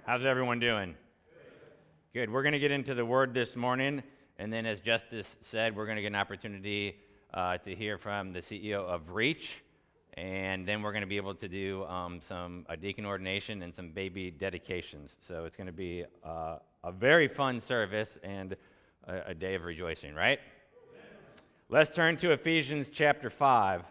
How's everyone doing? Good. We're going to get into the word this morning, and then, as Justice said, we're going to get an opportunity to hear from the CEO of Reach, and then we're going to be able to do some a deacon ordination and some baby dedications. So it's going to be a very fun service and a day of rejoicing, right? Let's turn to Ephesians chapter 5.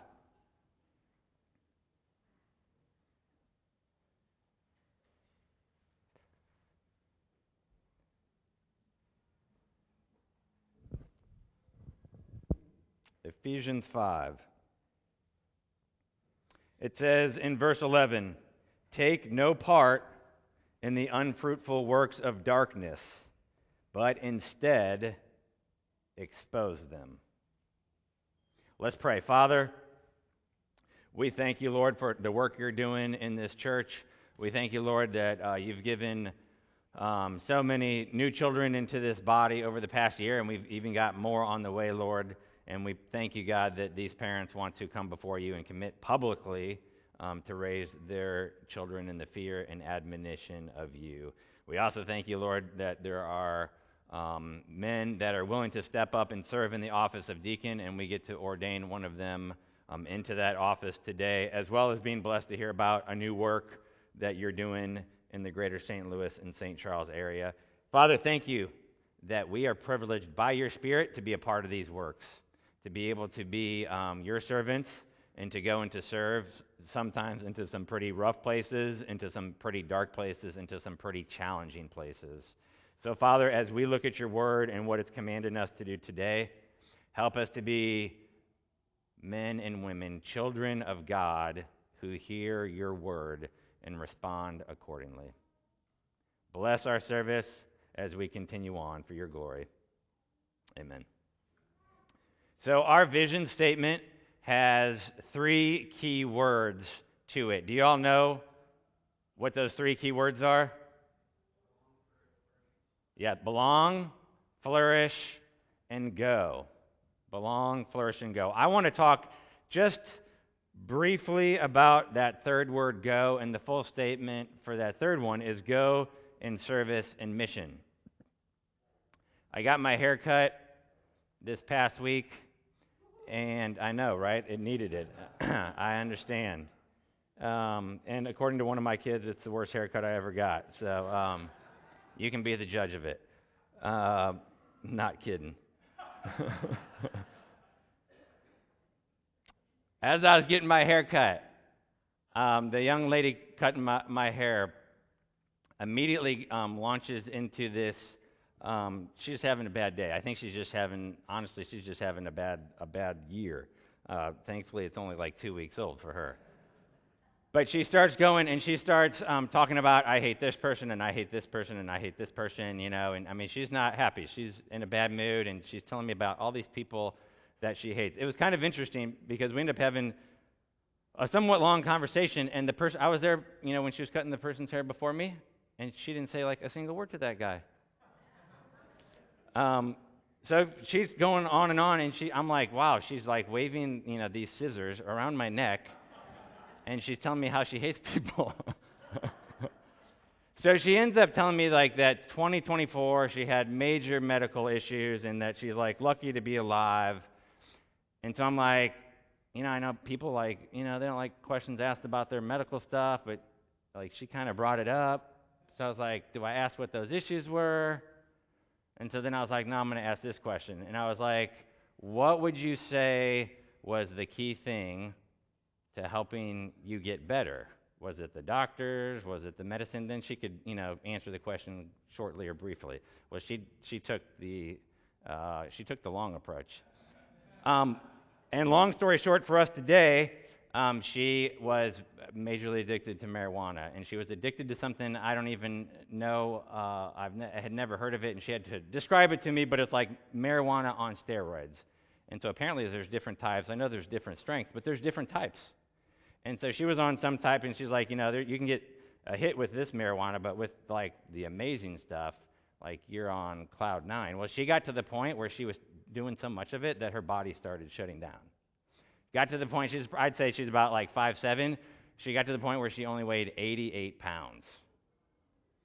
Ephesians 5. It says in verse 11, "Take no part in the unfruitful works of darkness, but instead expose them." Let's pray. Father, we thank you, Lord, for the work you're doing in this church. We thank you, Lord, that you've given so many new children into this body over the past year, and we've even got more on the way, Lord. And we thank you, God, that these parents want to come before you and commit publicly to raise their children in the fear and admonition of you. We also thank you, Lord, that there are men that are willing to step up and serve in the office of deacon, and we get to ordain one of them into that office today, as well as being blessed to hear about a new work that you're doing in the greater St. Louis and St. Charles area. Father, thank you that we are privileged by your Spirit to be a part of these works, to be able to be your servants and to go and to serve sometimes into some pretty rough places, into some pretty dark places, into some pretty challenging places. So, Father, as we look at your word and what it's commanded us to do today, help us to be men and women, children of God, who hear your word and respond accordingly. Bless our service as we continue on for your glory. Amen. So, our vision statement has three key words to it. Do you all know what those three key words are? Yeah, belong, flourish, and go. Belong, flourish, and go. I want to talk just briefly about that third word, go, and the full statement for that third one is go in service and mission. I got my hair cut this past week, and I know, right? It needed it. I understand. And according to one of my kids, it's the worst haircut I ever got. So you can be the judge of it. Not kidding. As I was getting my hair cut, the young lady cutting my hair immediately launches into this. She's having a bad day. I think honestly, she's just having a bad year. Thankfully, it's only like 2 weeks old for her. But she starts going and she starts talking about, I hate this person and I hate this person and I hate this person, and I mean, she's not happy. She's in a bad mood and she's telling me about all these people that she hates. It was kind of interesting because we ended up having a somewhat long conversation, and the person, I was there, when she was cutting the person's hair before me, and she didn't say like a single word to that guy. So she's going on, and I'm like, wow, she's like waving, these scissors around my neck, and she's telling me how she hates people. So she ends up telling me like that 2024 she had major medical issues and that she's like lucky to be alive. And so I'm like, I know people like, they don't like questions asked about their medical stuff, but like she kind of brought it up. So I was like, do I ask what those issues were? And so then I was like, no, I'm going to ask this question. And I was like, what would you say was the key thing to helping you get better? Was it the doctors? Was it the medicine? Then she could, answer the question shortly or briefly. Well, she took the long approach. And long story short for us today, she was majorly addicted to marijuana, and she was addicted to something I don't even know. I had never heard of it, and she had to describe it to me, but it's like marijuana on steroids. And so apparently there's different types. I know there's different strengths, but there's different types. And so she was on some type, and she's like, you can get a hit with this marijuana, but with like the amazing stuff, like you're on cloud nine. Well, she got to the point where she was doing so much of it that her body started shutting down. Got to the point, I'd say she's about like 5'7". She got to the point where she only weighed 88 pounds.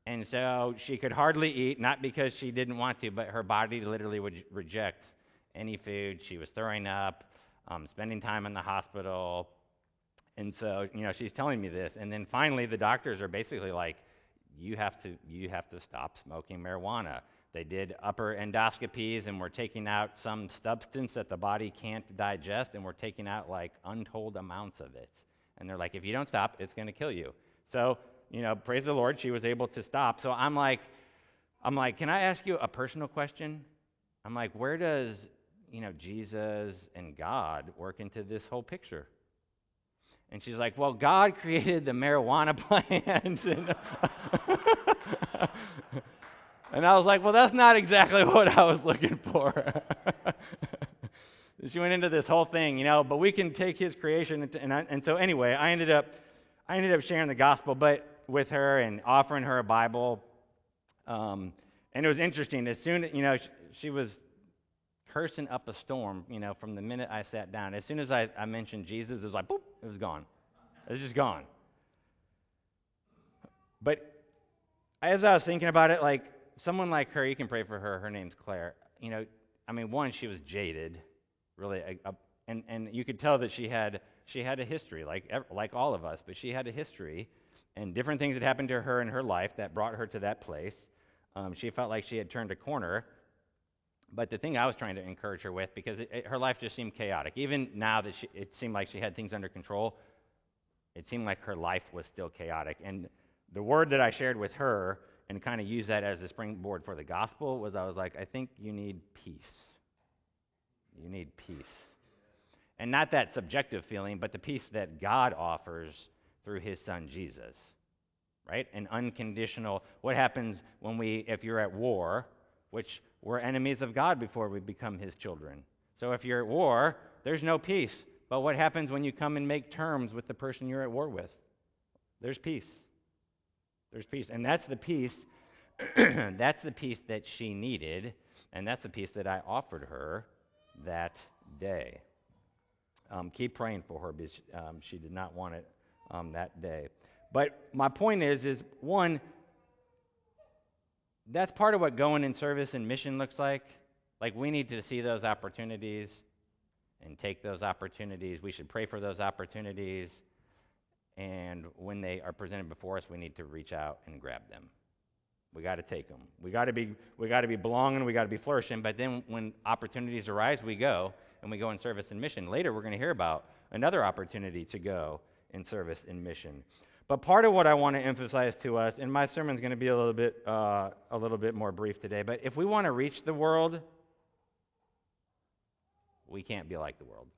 And so she could hardly eat, not because she didn't want to, but her body literally would reject any food. She was throwing up, spending time in the hospital. And so, she's telling me this. And then finally, the doctors are basically like, you have to stop smoking marijuana. They did upper endoscopies, and we're taking out some substance that the body can't digest, and we're taking out like untold amounts of it. And they're like, if you don't stop, it's going to kill you. So, praise the Lord, she was able to stop. So I'm like, can I ask you a personal question? I'm like, where does, Jesus and God work into this whole picture? And she's like, well, God created the marijuana plant. And I was like, well, that's not exactly what I was looking for. She went into this whole thing, but we can take his creation. And so anyway, I ended up sharing the gospel with her and offering her a Bible. And it was interesting. As soon, she was cursing up a storm, from the minute I sat down. As soon as I mentioned Jesus, it was like, boop, it was gone. It was just gone. But as I was thinking about it, like, someone like her, you can pray for her. Her name's Claire. One, she was jaded, really, and you could tell that she had a history, like all of us, but she had a history, and different things had happened to her in her life that brought her to that place. She felt like she had turned a corner. But the thing I was trying to encourage her with, because her life just seemed chaotic. Even now that it seemed like she had things under control, it seemed like her life was still chaotic. And the word that I shared with her, and kind of used that as a springboard for the gospel, was I was like, I think you need peace. You need peace. And not that subjective feeling, but the peace that God offers through his son Jesus. Right? An unconditional, what happens if you're at war, which we're enemies of God before we become his children. So if you're at war, there's no peace. But what happens when you come and make terms with the person you're at war with? There's peace. There's peace. And that's the peace, that's the peace that she needed, and that's the peace that I offered her that day. Keep praying for her because she did not want it that day. But my point is one, that's part of what going in service and mission looks like. Like, we need to see those opportunities and take those opportunities. We should pray for those opportunities. And when they are presented before us, we need to reach out and grab them. We got to take them. We got to be belonging. We got to be flourishing. But then when opportunities arise, we go and we go in service and mission. Later, we're going to hear about another opportunity to go in service and mission. But part of what I want to emphasize to us, and my sermon's going to be a little bit more brief today. But if we want to reach the world, we can't be like the world,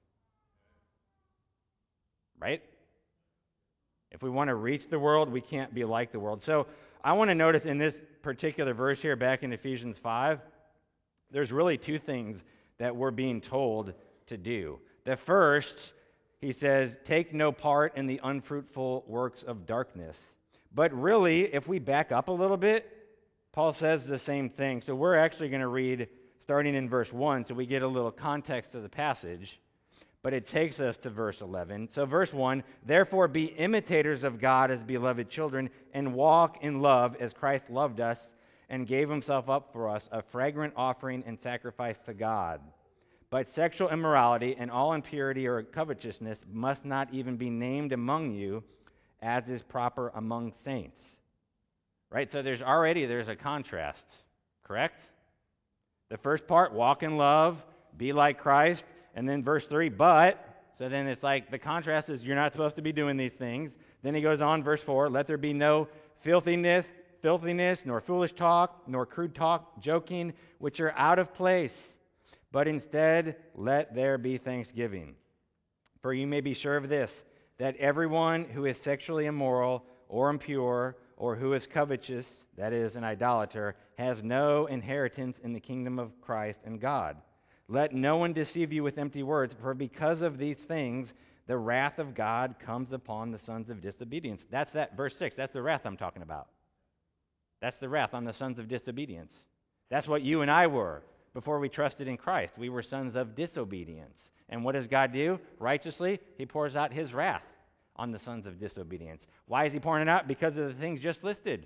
right? If we want to reach the world, we can't be like the world. So I want to notice in this particular verse here, back in Ephesians 5, there's really two things that we're being told to do. The first, he says, take no part in the unfruitful works of darkness. But really, if we back up a little bit, Paul says the same thing. So we're actually going to read starting in verse 1, so we get a little context of the passage. But it takes us to verse 11. So verse 1, therefore be imitators of God as beloved children, and walk in love as Christ loved us and gave himself up for us, a fragrant offering and sacrifice to God. But sexual immorality and all impurity or covetousness must not even be named among you, as is proper among saints. Right? So there's a contrast, correct? The first part, walk in love, be like Christ. And then verse 3, so then it's like the contrast is you're not supposed to be doing these things. Then he goes on, verse 4, let there be no filthiness, nor foolish talk, nor crude talk, joking, which are out of place. But instead, let there be thanksgiving. For you may be sure of this, that everyone who is sexually immoral or impure or who is covetous, that is, an idolater, has no inheritance in the kingdom of Christ and God. Let no one deceive you with empty words, for because of these things, the wrath of God comes upon the sons of disobedience. That's that, verse 6. That's the wrath I'm talking about. That's the wrath on the sons of disobedience. That's what you and I were before we trusted in Christ. We were sons of disobedience. And what does God do? Righteously, he pours out his wrath on the sons of disobedience. Why is he pouring it out? Because of the things just listed.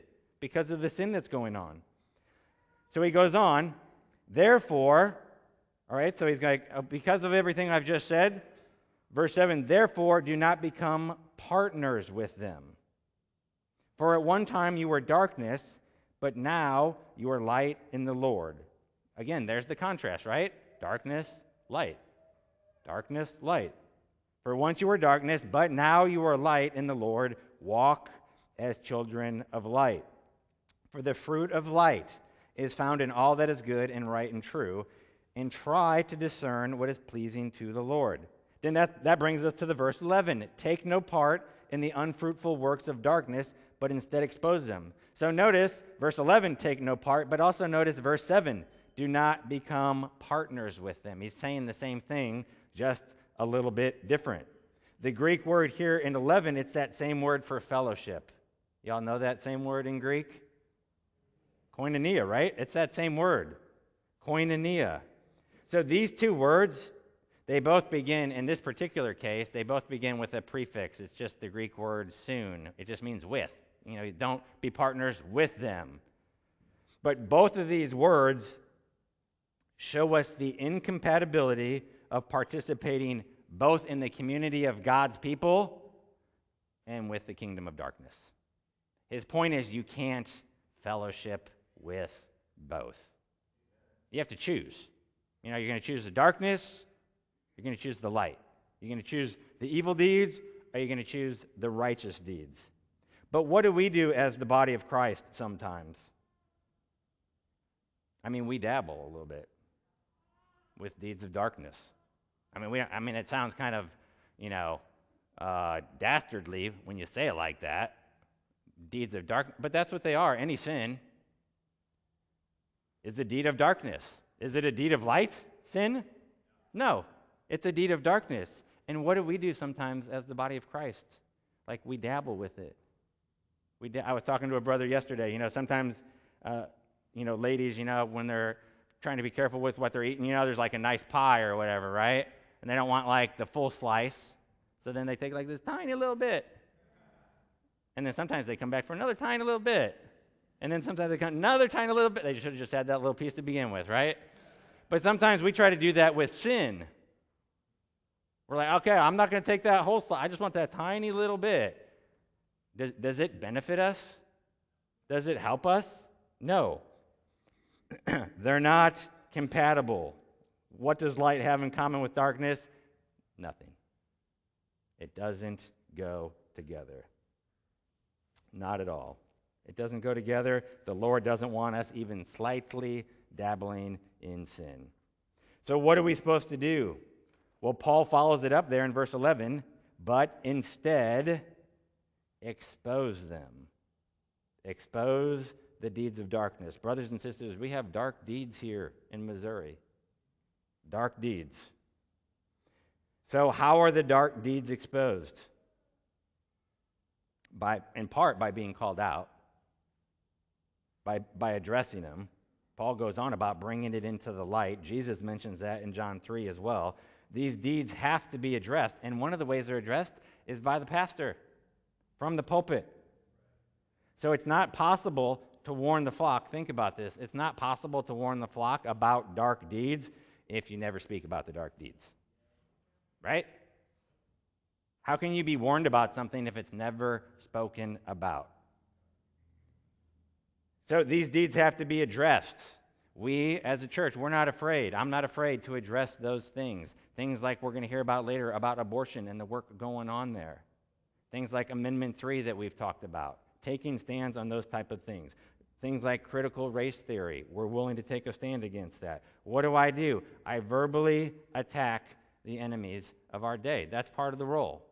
because of the sin that's going on. So he goes on, therefore, all right, so he's like, because of everything I've just said, verse 7, therefore do not become partners with them. For at one time you were darkness, but now you are light in the Lord. Again, there's the contrast, right? Darkness, light. Darkness, light. For once you were darkness, but now you are light in the Lord. Walk as children of light. For the fruit of light is found in all that is good and right and true, and try to discern what is pleasing to the Lord. Then that brings us to the verse 11. Take no part in the unfruitful works of darkness, but instead expose them. So notice verse 11, take no part, but also notice verse 7, do not become partners with them. He's saying the same thing, just a little bit different. The Greek word here in 11, it's that same word for fellowship. Y'all know that same word in Greek? Koinonia, right? It's that same word. Koinonia. So these two words, they both begin, in this particular case, they both begin with a prefix. It's just the Greek word soon. It just means with. You don't be partners with them. But both of these words show us the incompatibility of participating both in the community of God's people and with the kingdom of darkness. His point is you can't fellowship with both. You have to choose. You're going to choose the darkness, you're going to choose the light. You're going to choose the evil deeds, or you're going to choose the righteous deeds. But what do we do as the body of Christ sometimes? We dabble a little bit with deeds of darkness. It sounds kind of, dastardly when you say it like that. Deeds of dark, but that's what they are. Any sin is a deed of darkness. Is it a deed of light, sin? No, it's a deed of darkness. And what do we do sometimes as the body of Christ? Like we dabble with it. I was talking to a brother yesterday. Sometimes, ladies, when they're trying to be careful with what they're eating, there's like a nice pie or whatever, right? And they don't want like the full slice. So then they take like this tiny little bit. And then sometimes they come back for another tiny little bit. And then sometimes they come another tiny little bit. They should have just had that little piece to begin with, right? But sometimes we try to do that with sin. We're like, okay, I'm not going to take that whole slice. I just want that tiny little bit. Does it benefit us? Does it help us? No. They're not compatible. What does light have in common with darkness? Nothing. It doesn't go together. Not at all. It doesn't go together. The Lord doesn't want us even slightly dabbling in sin. So what are we supposed to do? Well, Paul follows it up there in verse 11, but instead expose them. Expose the deeds of darkness. Brothers and sisters, we have dark deeds here in Missouri. Dark deeds. So how are the dark deeds exposed? In part by being called out, by addressing them. Paul goes on about bringing it into the light. Jesus mentions that in John 3 as well. These deeds have to be addressed, and one of the ways they're addressed is by the pastor from the pulpit. So it's not possible to warn the flock. Think about this. It's not possible to warn the flock about dark deeds if you never speak about the dark deeds. Right? How can you be warned about something if it's never spoken about? So these deeds have to be addressed. We, as a church, we're not afraid. I'm not afraid to address those things. Things like we're going to hear about later about abortion and the work going on there. Things like Amendment 3 that we've talked about. Taking stands on those type of things. Things like critical race theory. We're willing to take a stand against that. What do? I verbally attack the enemies of our day. That's part of the role.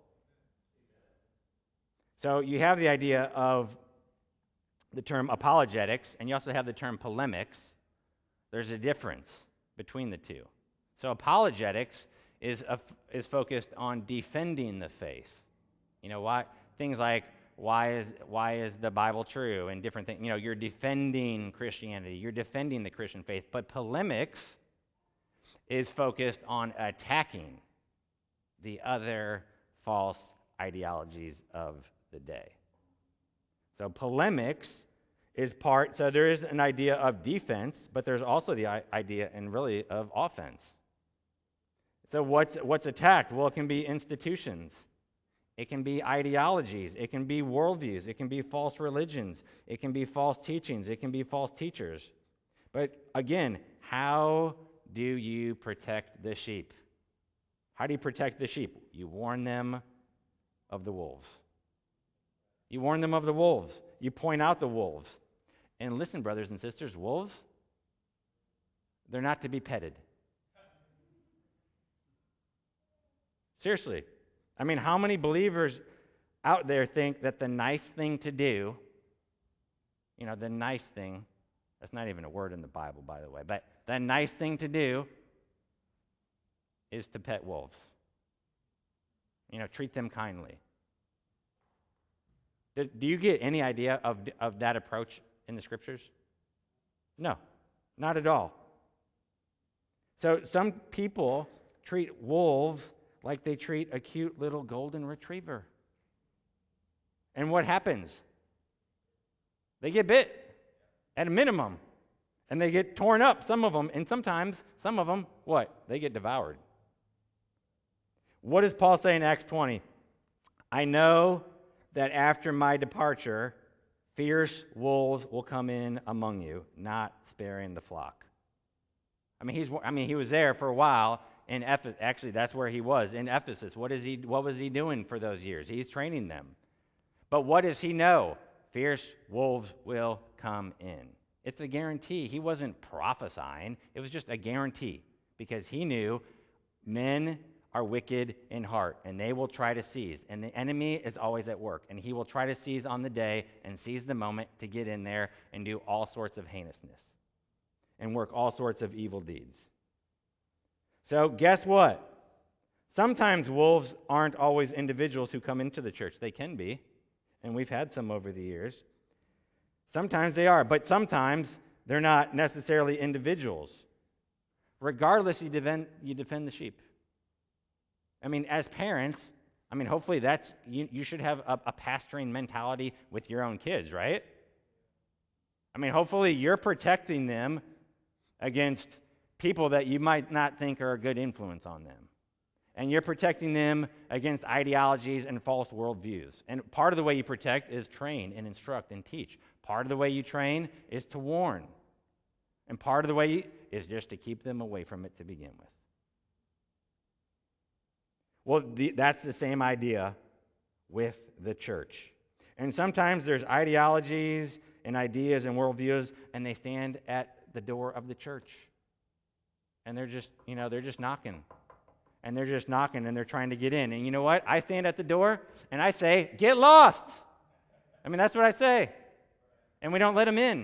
So you have the idea of the term apologetics, and you also have the term polemics. There's a difference between the two. So apologetics is focused on defending the faith. Why things like why is the Bible true and different things. You're defending Christianity, you're defending the Christian faith. But polemics is focused on attacking the other false ideologies of the day. So polemics is part, so there is an idea of defense, but there's also the idea and really of offense. So what's attacked? Well, it can be institutions. It can be ideologies. It can be worldviews. It can be false religions. It can be false teachings. It can be false teachers. But again, how do you protect the sheep? How do you protect the sheep? You warn them of the wolves. You warn them of the wolves. You point out the wolves. And listen, brothers and sisters, wolves, they're not to be petted. Seriously. I mean, how many believers out there think that the nice thing to do, the nice thing, that's not even a word in the Bible, by the way, but the nice thing to do is to pet wolves. Treat them kindly. Do you get any idea of that approach in the Scriptures? No, not at all. So some people treat wolves like they treat a cute little golden retriever. And what happens? They get bit, at a minimum. And they get torn up, some of them. And sometimes, some of them, what? They get devoured. What does Paul say in Acts 20? I know that after my departure, fierce wolves will come in among you, not sparing the flock. He was there for a while in Ephesus. Actually, that's where he was, in Ephesus. What was he doing for those years? He's training them. But what does he know? Fierce wolves will come in. It's a guarantee. He wasn't prophesying. It was just a guarantee because he knew men are wicked in heart, and they will try to seize. And the enemy is always at work, and he will try to seize on the day and seize the moment to get in there and do all sorts of heinousness and work all sorts of evil deeds. So guess what? Sometimes wolves aren't always individuals who come into the church. They can be, and we've had some over the years. Sometimes they are, but sometimes they're not necessarily individuals. Regardless, you defend the sheep. As parents, hopefully you should have a pastoring mentality with your own kids, right? Hopefully you're protecting them against people that you might not think are a good influence on them. And you're protecting them against ideologies and false worldviews. And part of the way you protect is train and instruct and teach. Part of the way you train is to warn. And part of the way is just to keep them away from it to begin with. Well, that's the same idea with the church. And sometimes there's ideologies and ideas and worldviews, and they stand at the door of the church. And they're just knocking. And they're just knocking, and they're trying to get in. And you know what? I stand at the door, and I say, get lost. That's what I say. And we don't let them in.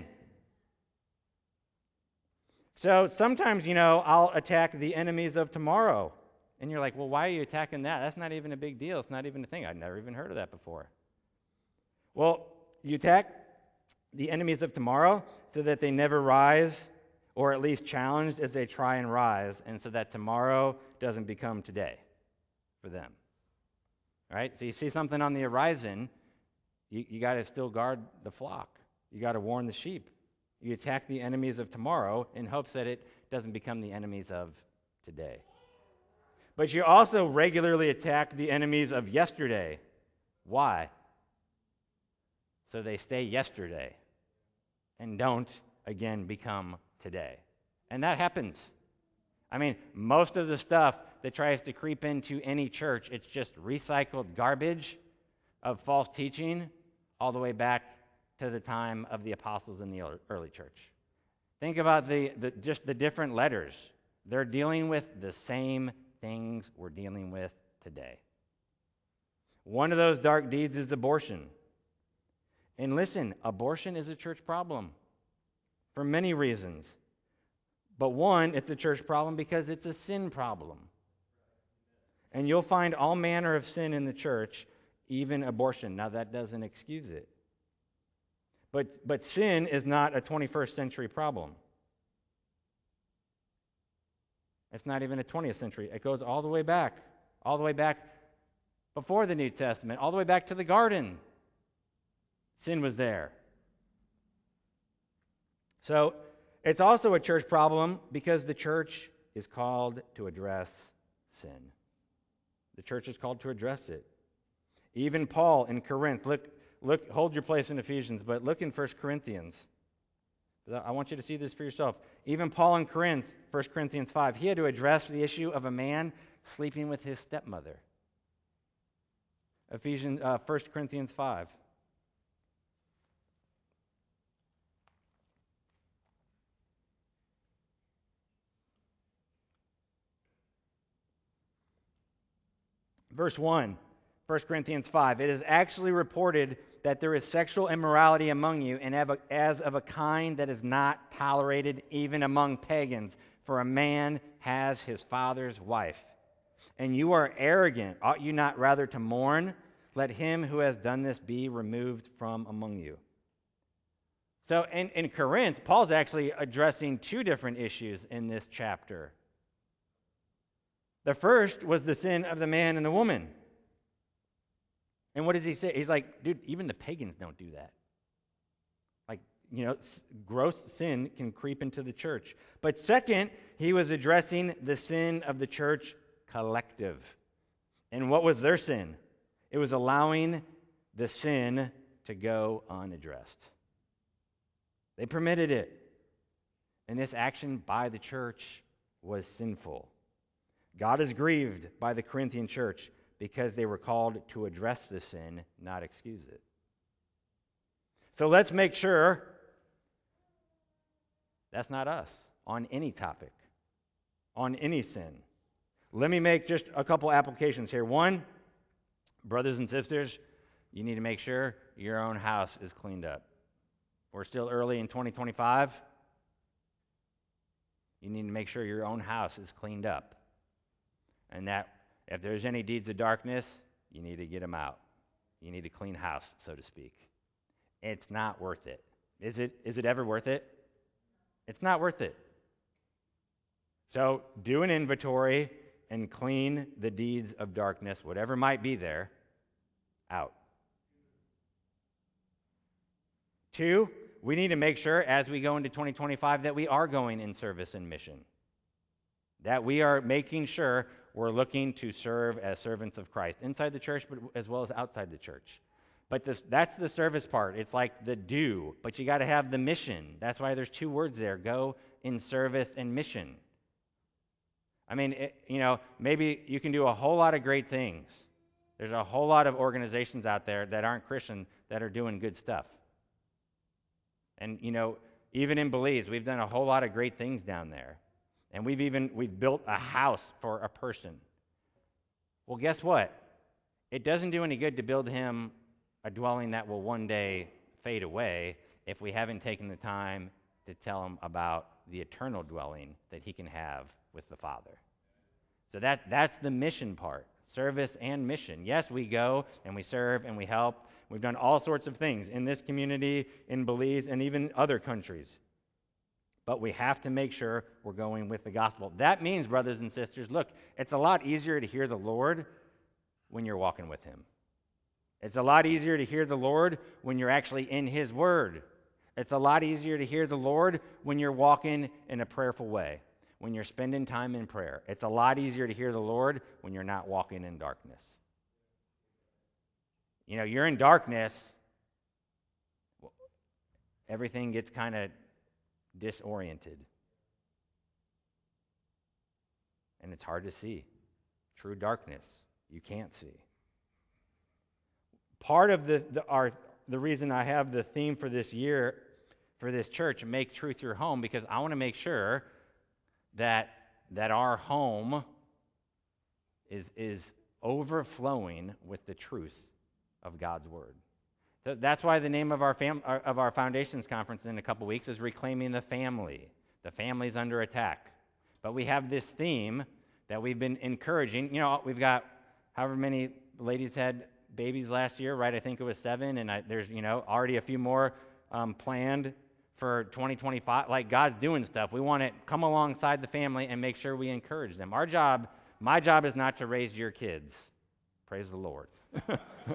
So sometimes, I'll attack the enemies of tomorrow. And you're like, well, why are you attacking that? That's not even a big deal. It's not even a thing. I've never even heard of that before. Well, you attack the enemies of tomorrow so that they never rise, or at least challenged as they try and rise, and so that tomorrow doesn't become today for them. All right? So you see something on the horizon, you got to still guard the flock. You got to warn the sheep. You attack the enemies of tomorrow in hopes that it doesn't become the enemies of today. But you also regularly attack the enemies of yesterday. Why? So they stay yesterday and don't, again, become today. And that happens. Most of the stuff that tries to creep into any church, it's just recycled garbage of false teaching all the way back to the time of the apostles in the early church. Think about just the different letters. They're dealing with the same things we're dealing with today. One of those dark deeds is abortion. And listen, abortion is a church problem for many reasons. But one, it's a church problem because it's a sin problem. And you'll find all manner of sin in the church, even abortion. Now, that doesn't excuse it. But sin is not a 21st century problem. It's not even a 20th century. It goes all the way back before the New Testament, all the way back to the garden. Sin was there. So it's also a church problem because the church is called to address sin. The church is called to address it. Even Paul in Corinth, look, hold your place in Ephesians, but look in 1 Corinthians. I want you to see this for yourself. Even Paul in Corinth, 1 Corinthians 5, he had to address the issue of a man sleeping with his stepmother. 1 Corinthians 5. Verse 1, 1 Corinthians 5. It is actually reported that there is sexual immorality among you, and as of a kind that is not tolerated even among pagans, for a man has his father's wife. And you are arrogant. Ought you not rather to mourn? Let him who has done this be removed from among you. So in Corinth, Paul's actually addressing two different issues in this chapter. The first was the sin of the man and the woman. And what does he say? He's like, dude, even the pagans don't do that. Like, gross sin can creep into the church. But second, he was addressing the sin of the church collective. And what was their sin? It was allowing the sin to go unaddressed. They permitted it. And this action by the church was sinful. God is grieved by the Corinthian church because they were called to address the sin, not excuse it. So let's make sure that's not us on any topic, on any sin. Let me make just a couple applications here. One, brothers and sisters, you need to make sure your own house is cleaned up. We're still early in 2025. You need to make sure your own house is cleaned up. And that if there's any deeds of darkness, you need to get them out. You need to clean house, so to speak. It's not worth it. Is it ever worth it? It's not worth it. So do an inventory and clean the deeds of darkness, whatever might be there, out. 2, we need to make sure as we go into 2025 that we are going in service and mission. That we are making sure we're looking to serve as servants of Christ inside the church, but as well as outside the church. But that's the service part. It's like the do, but you got to have the mission. That's why there's 2 words there: go in service and mission. I mean, maybe you can do a whole lot of great things. There's a whole lot of organizations out there that aren't Christian that are doing good stuff. And, even in Belize, we've done a whole lot of great things down there. And we've built a house for a person. Well, guess what? It doesn't do any good to build him a dwelling that will one day fade away if we haven't taken the time to tell him about the eternal dwelling that he can have with the Father. So that's the mission part, service and mission. Yes, we go and we serve and we help. We've done all sorts of things in this community, in Belize, and even other countries. But we have to make sure we're going with the gospel. That means, brothers and sisters, look, it's a lot easier to hear the Lord when you're walking with him. It's a lot easier to hear the Lord when you're actually in his word. It's a lot easier to hear the Lord when you're walking in a prayerful way, when you're spending time in prayer. It's a lot easier to hear the Lord when you're not walking in darkness. You're in darkness, everything gets kind of disoriented. And it's hard to see. True darkness, you can't see. Part of the reason I have the theme for this year, for this church, make truth your home, because I want to make sure that our home is overflowing with the truth of God's word. So that's why the name of our Foundations Conference in a couple weeks is Reclaiming the Family. The family's under attack. But we have this theme that we've been encouraging. We've got however many ladies had babies last year, right? I think it was 7, and there's already a few more planned for 2025. Like, God's doing stuff. We want to come alongside the family and make sure we encourage them. My job is not to raise your kids. Praise the Lord.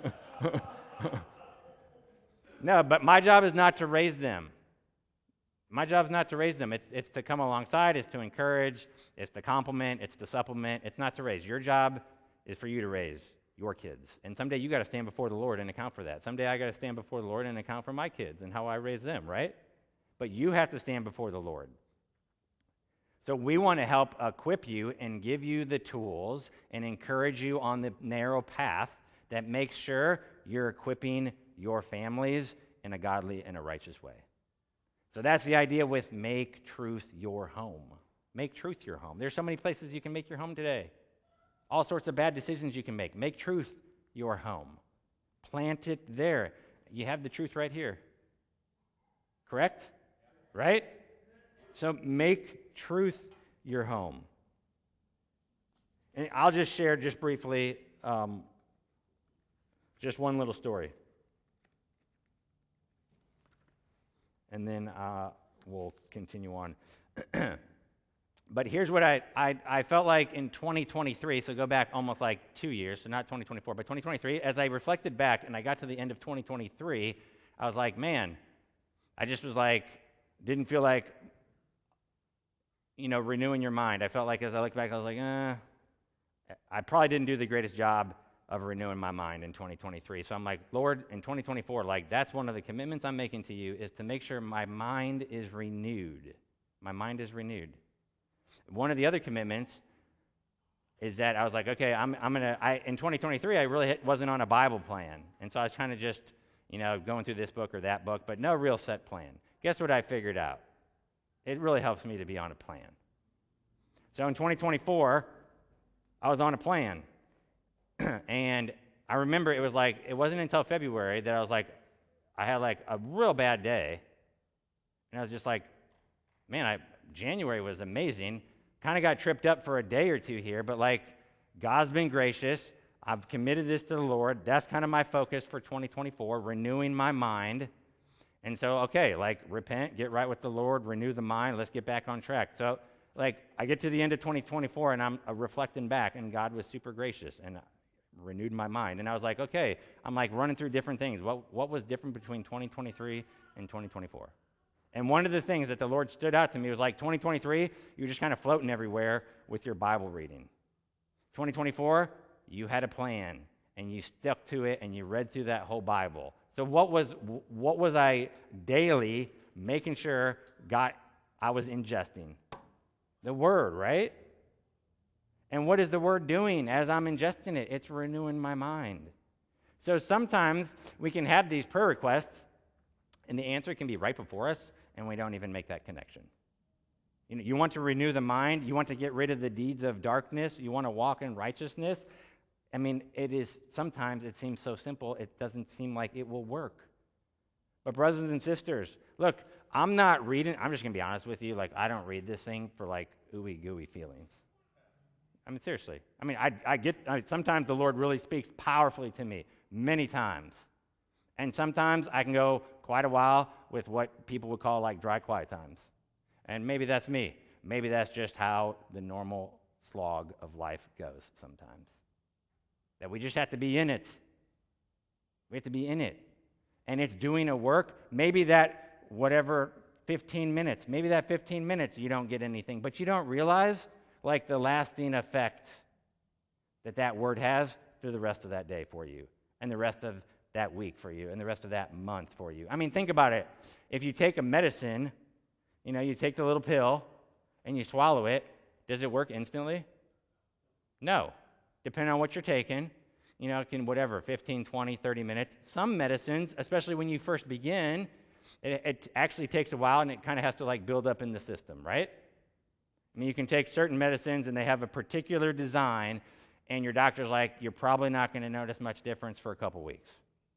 No, but my job is not to raise them. My job's not to raise them. It's to come alongside, it's to encourage, it's to compliment, it's to supplement. It's not to raise. Your job is for you to raise your kids. And someday you got to stand before the Lord and account for that. Someday I got to stand before the Lord and account for my kids and how I raise them, right? But you have to stand before the Lord. So we want to help equip you and give you the tools and encourage you on the narrow path that makes sure you're equipping your families in a godly and a righteous way. So that's the idea with make truth your home. Make truth your home. There's so many places you can make your home today. All sorts of bad decisions you can make. Make truth your home. Plant it there. You have the truth right here. Correct? Right? So make truth your home. And I'll just share just briefly just one little story. And then we'll continue on. But here's what I felt like in 2023, so go back almost like 2 years, so not 2024, but 2023. As I reflected back and I got to the end of 2023, I was like, man, I just was like, didn't feel like, renewing your mind. I felt like as I looked back, I was like, I probably didn't do the greatest job of renewing my mind in 2023. So I'm like, Lord, in 2024, like that's one of the commitments I'm making to you is to make sure my mind is renewed. My mind is renewed. One of the other commitments is that I was like, okay, in 2023, I really wasn't on a Bible plan. And so I was kind of just, going through this book or that book, but no real set plan. Guess what I figured out? It really helps me to be on a plan. So in 2024, I was on a plan. And I remember it wasn't until February that I was like, I had like a real bad day. And I was just like, man, January was amazing. Kind of got tripped up for a day or two here, but like God's been gracious. I've committed this to the Lord. That's kind of my focus for 2024, renewing my mind. And so, okay, like repent, get right with the Lord, renew the mind, let's get back on track. So, like, I get to the end of 2024 and I'm reflecting back, and God was super gracious and renewed my mind. And I was like, okay, I'm like running through different things. What was different between 2023 and 2024? And one of the things that the Lord stood out to me was like 2023, you're just kind of floating everywhere with your Bible reading. 2024, you had a plan and you stuck to it and you read through that whole Bible. So what was I daily making sure I was ingesting? The Word, right? And what is the Word doing as I'm ingesting it? It's renewing my mind. So sometimes we can have these prayer requests and the answer can be right before us and we don't even make that connection. You want to renew the mind. You want to get rid of the deeds of darkness. You want to walk in righteousness. I mean, sometimes it seems so simple, it doesn't seem like it will work. But brothers and sisters, look, I'm just going to be honest with you, like I don't read this thing for like ooey gooey feelings. I mean, seriously. I mean, sometimes the Lord really speaks powerfully to me, many times. And sometimes I can go quite a while with what people would call like dry quiet times. And maybe that's me. Maybe that's just how the normal slog of life goes sometimes. That we just have to be in it. We have to be in it. And it's doing a work. Maybe that 15 minutes, you don't get anything. But you don't realize like the lasting effect that word has through the rest of that day for you. And the rest of that week for you. And the rest of that month for you. I mean, think about it. If you take a medicine, you take the little pill and you swallow it, does it work instantly? No. Depending on what you're taking, it can 15, 20, 30 minutes. Some medicines, especially when you first begin, it actually takes a while and it kind of has to like build up in the system, right? I mean, you can take certain medicines and they have a particular design and your doctor's like, you're probably not going to notice much difference for a couple weeks.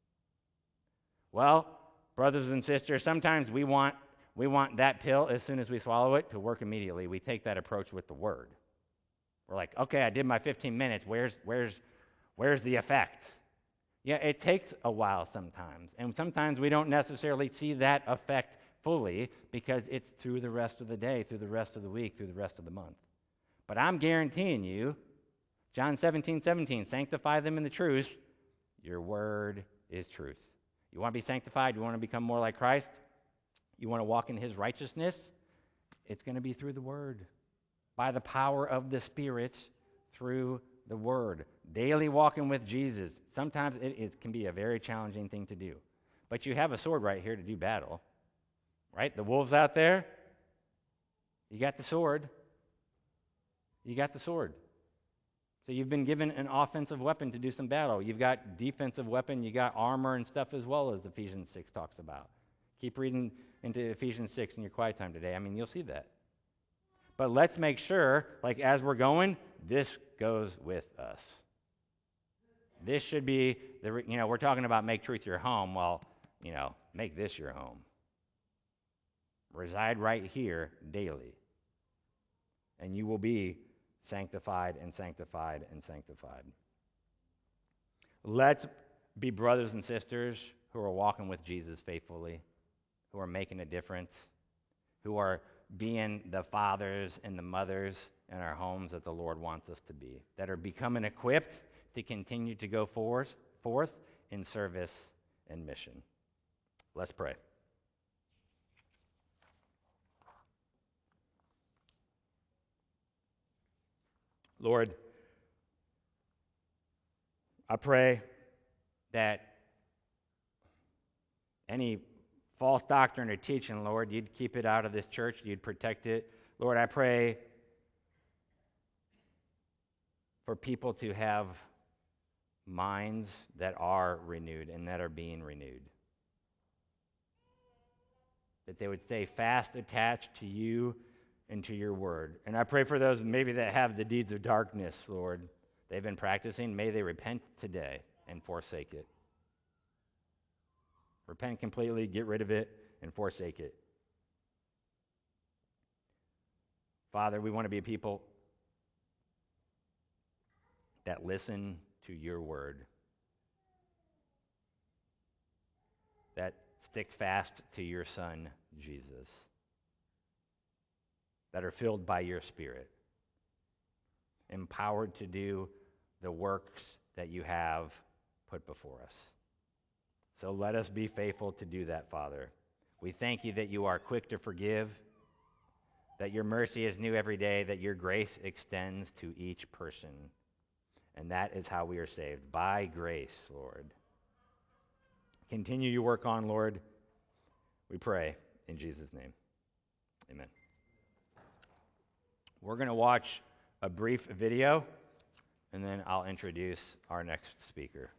Well, brothers and sisters, sometimes we want that pill as soon as we swallow it to work immediately. We take that approach with the Word. We're like, okay, I did my 15 minutes. Where's the effect? Yeah, it takes a while sometimes. And sometimes we don't necessarily see that effect fully because it's through the rest of the day, through the rest of the week, through the rest of the month. But I'm guaranteeing you, John 17:17, sanctify them in the truth. Your word is truth. You want to be sanctified? You want to become more like Christ? You want to walk in his righteousness? It's going to be through the word, by the power of the Spirit, through the word. Daily walking with Jesus. Sometimes it can be a very challenging thing to do. But you have a sword right here to do battle. Right? The wolves out there, you got the sword. You got the sword. So you've been given an offensive weapon to do some battle. You've got defensive weapon, you got armor and stuff as well, as Ephesians 6 talks about. Keep reading into Ephesians 6 in your quiet time today. I mean, you'll see that. But let's make sure, like as we're going, this goes with us. This should be, we're talking about make truth your home. Well, make this your home. Reside right here daily. And you will be sanctified and sanctified and sanctified. Let's be brothers and sisters who are walking with Jesus faithfully, who are making a difference, who are being the fathers and the mothers in our homes that the Lord wants us to be, that are becoming equipped to continue to go forth in service and mission. Let's pray. Lord, I pray that any false doctrine or teaching, Lord, you'd keep it out of this church, you'd protect it. Lord, I pray for people to have minds that are renewed and that are being renewed. That they would stay fast attached to you and to your word. And I pray for those maybe that have the deeds of darkness, Lord. They've been practicing. May they repent today and forsake it. Repent completely, get rid of it, and forsake it. Father, we want to be a people that listen to your word, that stick fast to your Son, Jesus, that are filled by your Spirit, empowered to do the works that you have put before us. So let us be faithful to do that, Father. We thank you that you are quick to forgive, that your mercy is new every day, that your grace extends to each person. And that is how we are saved, by grace, Lord. Continue your work on, Lord. We pray in Jesus' name. Amen. We're going to watch a brief video, and then I'll introduce our next speaker.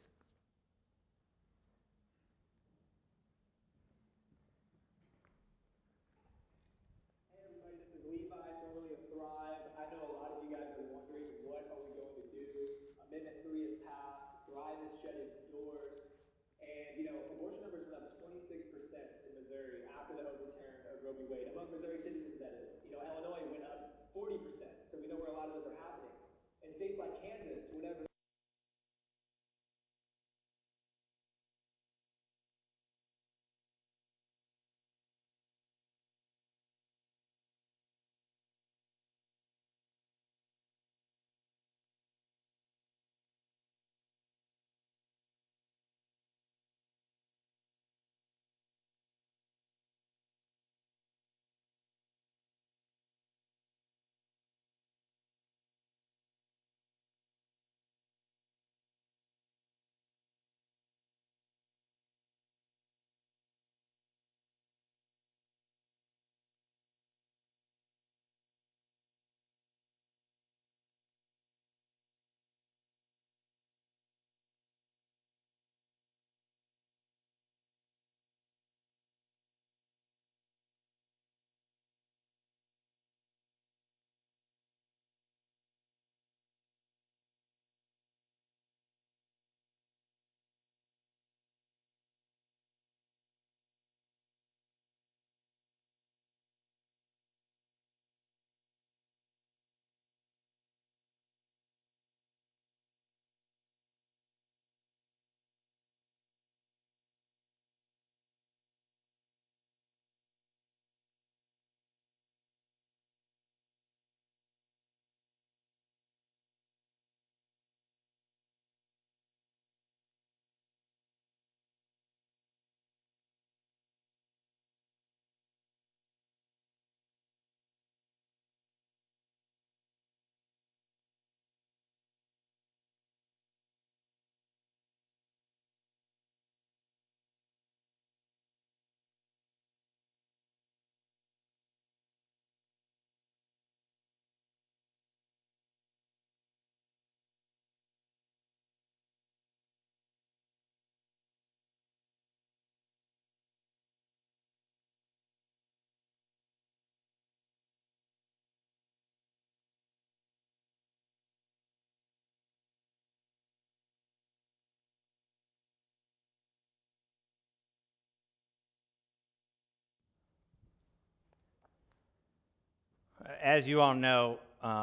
as you all know,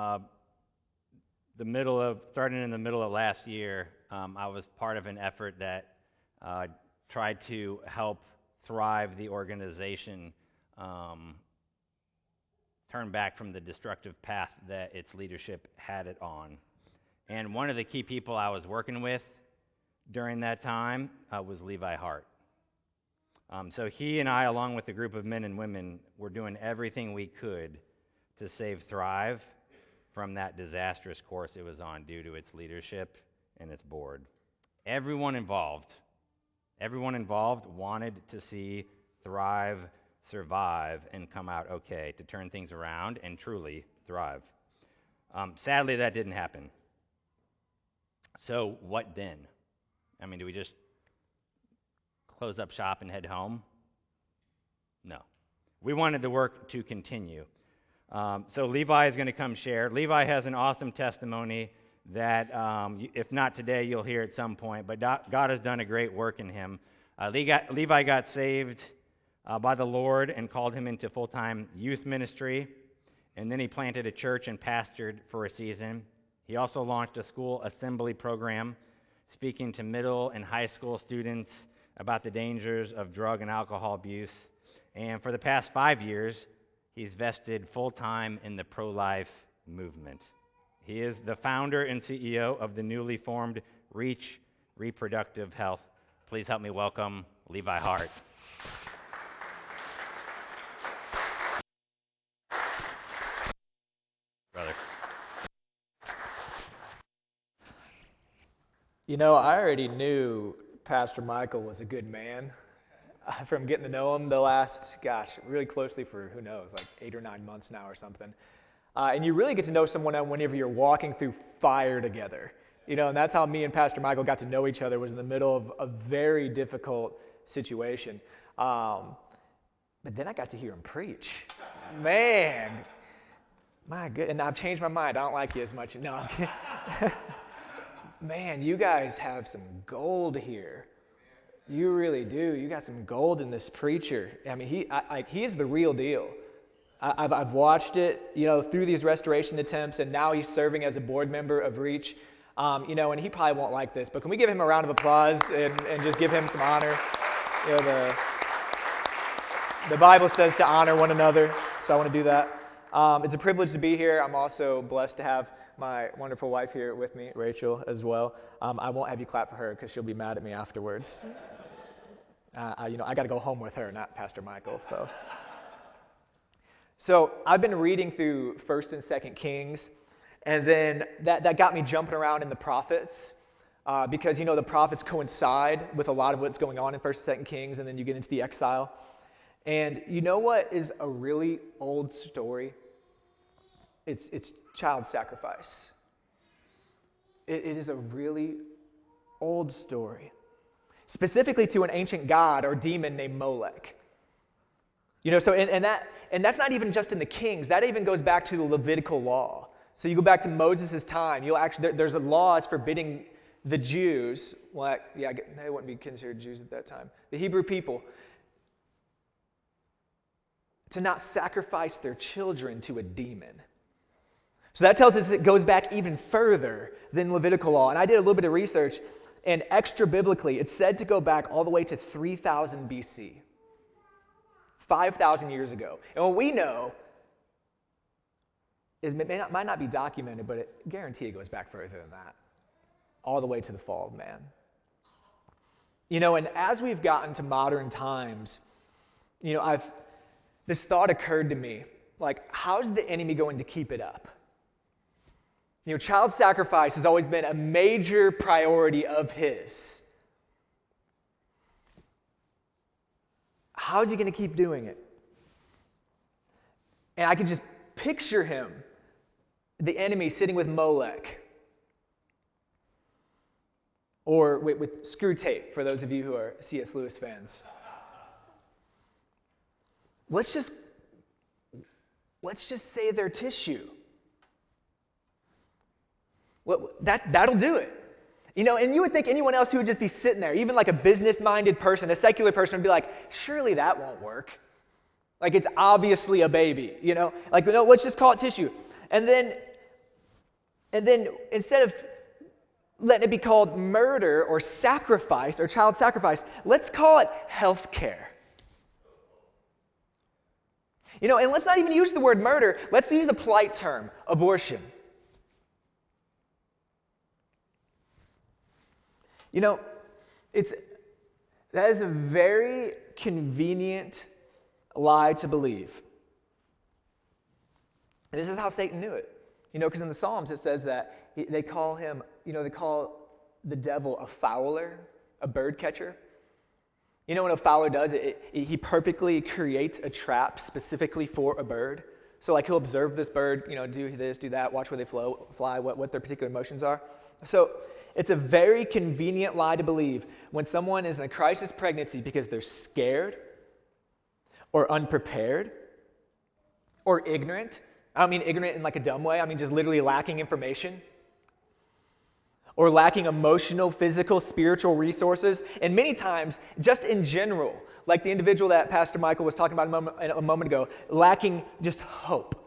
starting in the middle of last year, I was part of an effort that tried to help Thrive, the organization, turn back from the destructive path that its leadership had it on. And one of the key people I was working with during that time was Levi Hart. So he and I, along with a group of men and women, were doing everything we could to save Thrive from that disastrous course it was on due to its leadership and its board. Everyone involved wanted to see Thrive survive and come out okay, to turn things around and truly thrive. Sadly, that didn't happen. So what then? I mean, do we just close up shop and head home? No. We wanted the work to continue. So Levi is going to come share. Levi has an awesome testimony that, if not today, you'll hear at some point. But God has done a great work in him. Levi got saved by the Lord and called him into full-time youth ministry. And then he planted a church and pastored for a season. He also launched a school assembly program, speaking to middle and high school students about the dangers of drug and alcohol abuse. And for the past 5 years, he's vested full-time in the pro-life movement. He is the founder and CEO of the newly formed Reach Reproductive Health. Please help me welcome Levi Hart. Brother. You know, I already knew Pastor Michael was a good man from getting to know him the last, really closely for, who knows, like 8 or 9 months now or something. And you really get to know someone whenever you're walking through fire together. You know, and that's how me and Pastor Michael got to know each other, was in the middle of a very difficult situation. But then I got to hear him preach. Man, my good, and I've changed my mind. I don't like you as much. No, I'm kidding. Man, you guys have some gold here. You really do. You got some gold in this preacher. I mean, he's the real deal. I've watched it, you know, through these restoration attempts, and now he's serving as a board member of Reach. You know, and he probably won't like this, but can we give him a round of applause and just give him some honor? You know, the Bible says to honor one another, so I want to do that. It's a privilege to be here. I'm also blessed to have my wonderful wife here with me, Rachel, as well. I won't have you clap for her because she'll be mad at me afterwards. You know, I got to go home with her, not Pastor Michael. So I've been reading through 1st and 2nd Kings, and then that got me jumping around in the prophets, because, you know, the prophets coincide with a lot of what's going on in 1st and 2nd Kings, and then you get into the exile. And you know what is a really old story? It's child sacrifice. It is a really old story, specifically to an ancient god or demon named Molech. You know, so and that's not even just in the Kings. That even goes back to the Levitical law. So you go back to Moses' time. You'll actually there's laws forbidding the Jews. Well, yeah, they wouldn't be considered Jews at that time. The Hebrew people to not sacrifice their children to a demon. So that tells us it goes back even further than Levitical law. And I did a little bit of research, and extra biblically, it's said to go back all the way to 3000 BC, 5,000 years ago. And what we know is it might not be documented, but I guarantee it goes back further than that, all the way to the fall of man. You know, and as we've gotten to modern times, you know, this thought occurred to me, like, how's the enemy going to keep it up? You know, child sacrifice has always been a major priority of his. How's he going to keep doing it? And I can just picture him, the enemy, sitting with Molech. Or with Screwtape, for those of you who are C.S. Lewis fans. Let's just say they're tissue. Well, that'll do it. You know, and you would think anyone else who would just be sitting there, even like a business-minded person, a secular person, would be like, surely that won't work. Like it's obviously a baby, you know? Like, no, let's just call it tissue. And then instead of letting it be called murder or sacrifice or child sacrifice, let's call it health care. You know, and let's not even use the word murder. Let's use a polite term, abortion. You know, that is a very convenient lie to believe. And this is how Satan knew it. You know, because in the Psalms it says that they call him, they call the devil a fowler, a bird catcher. You know what a fowler does? He perfectly creates a trap specifically for a bird. So like he'll observe this bird, do this, do that, watch where they fly, what their particular motions are. So it's a very convenient lie to believe when someone is in a crisis pregnancy because they're scared or unprepared or ignorant. I don't mean ignorant in like a dumb way. I mean just literally lacking information or lacking emotional, physical, spiritual resources. And many times, just in general, like the individual that Pastor Michael was talking about a moment ago, lacking just hope.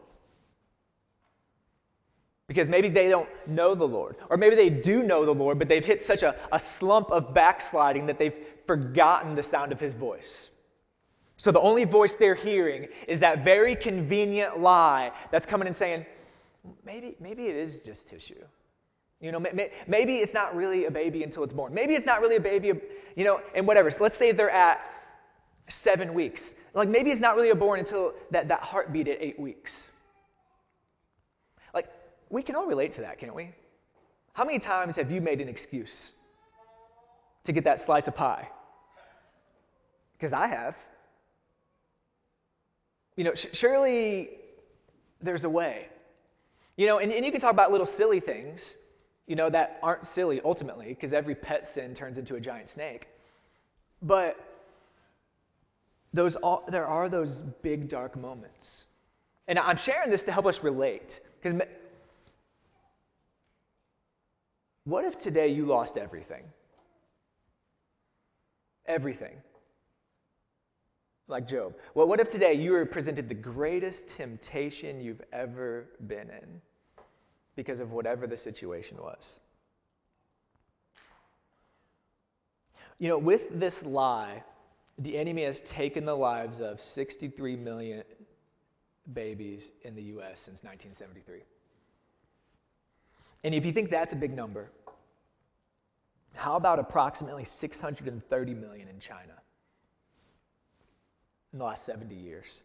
Because maybe they don't know the Lord. Or maybe they do know the Lord, but they've hit such a slump of backsliding that they've forgotten the sound of his voice. So the only voice they're hearing is that very convenient lie that's coming and saying, maybe it is just tissue. Maybe it's not really a baby until it's born. Maybe it's not really a baby, and whatever. So let's say they're at 7 weeks. Like maybe it's not really born until that heartbeat at 8 weeks. Like we can all relate to that, can't we? How many times have you made an excuse to get that slice of pie? Because I have. Surely there's a way. And you can talk about little silly things, that aren't silly ultimately, because every pet sin turns into a giant snake. But there are those big dark moments. And I'm sharing this to help us relate. Because what if today you lost everything? Everything. Like Job. Well, what if today you were presented the greatest temptation you've ever been in because of whatever the situation was? With this lie, the enemy has taken the lives of 63 million babies in the U.S. since 1973. And if you think that's a big number, how about approximately 630 million in China in the last 70 years?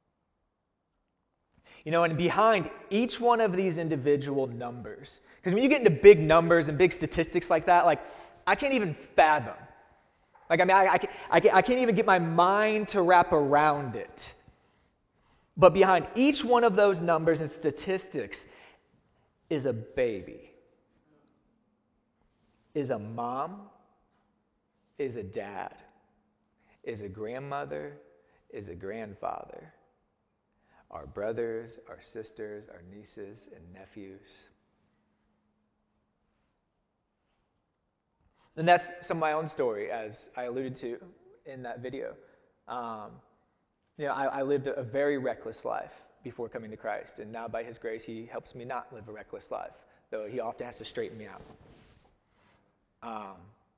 And behind each one of these individual numbers, because when you get into big numbers and big statistics like that, like I can't even fathom. Like, I can't even get my mind to wrap around it. But behind each one of those numbers and statistics is a baby, is a mom, is a dad, is a grandmother, is a grandfather, our brothers, our sisters, our nieces and nephews. And that's some of my own story, as I alluded to in that video. I lived a very reckless life before coming to Christ, and now by His grace, He helps me not live a reckless life, though He often has to straighten me out.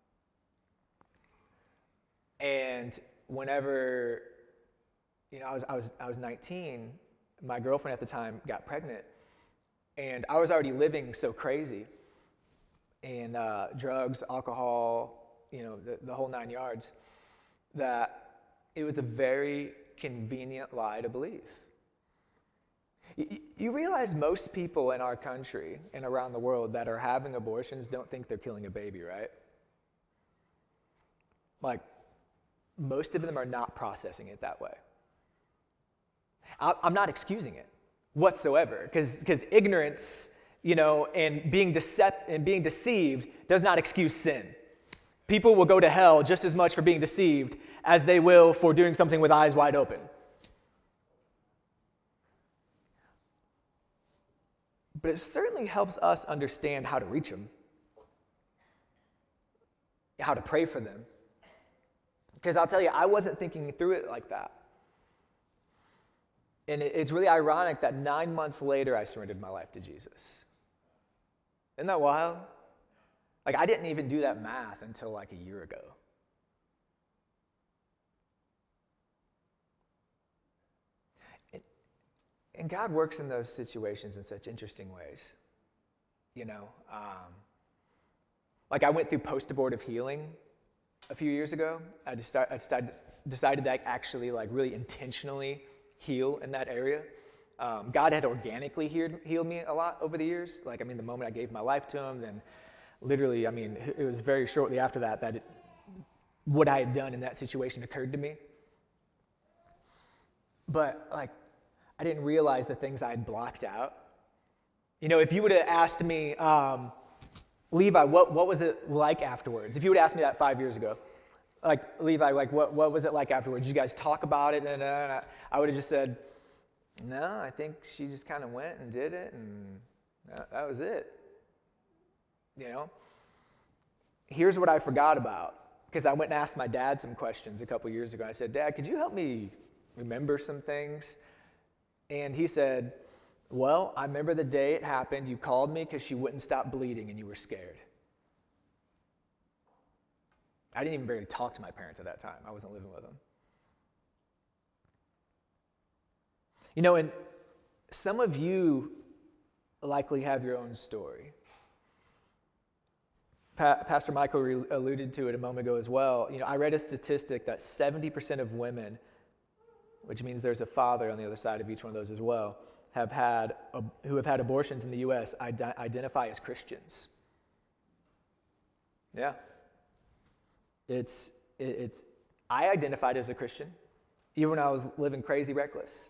And whenever, I was 19, my girlfriend at the time got pregnant, and I was already living so crazy, and drugs, alcohol, the whole 9 yards, that it was a very convenient lie to believe. You realize most people in our country and around the world that are having abortions don't think they're killing a baby, right? Like, most of them are not processing it that way. I'm not excusing it whatsoever, because ignorance, and being deceived does not excuse sin. People will go to hell just as much for being deceived as they will for doing something with eyes wide open. But it certainly helps us understand how to reach them, how to pray for them. Because I'll tell you, I wasn't thinking through it like that. And it's really ironic that 9 months later, I surrendered my life to Jesus. Isn't that wild? Like, I didn't even do that math until like a year ago. And God works in those situations in such interesting ways. You know, like I went through post-abortive healing a few years ago. I decided to actually like really intentionally heal in that area. God had organically healed me a lot over the years. Like, I mean, the moment I gave my life to him, then literally, I mean, it was very shortly after that what I had done in that situation occurred to me. But like, I didn't realize the things I had blocked out. You know, if you would have asked me, Levi, what was it like afterwards? If you would have asked me that 5 years ago, like, Levi, like, what was it like afterwards? Did you guys talk about it? And I would have just said, no, I think she just kind of went and did it, and that was it. You know? Here's what I forgot about, because I went and asked my dad some questions a couple years ago. I said, Dad, could you help me remember some things? And he said, well, I remember the day it happened. You called me because she wouldn't stop bleeding and you were scared. I didn't even barely talk to my parents at that time. I wasn't living with them. You know, and some of you likely have your own story. Pastor Michael alluded to it a moment ago as well. You know, I read a statistic that 70% of women, which means there's a father on the other side of each one of those as well, who have had abortions in the U.S. identify as Christians. Yeah. I identified as a Christian, even when I was living crazy reckless.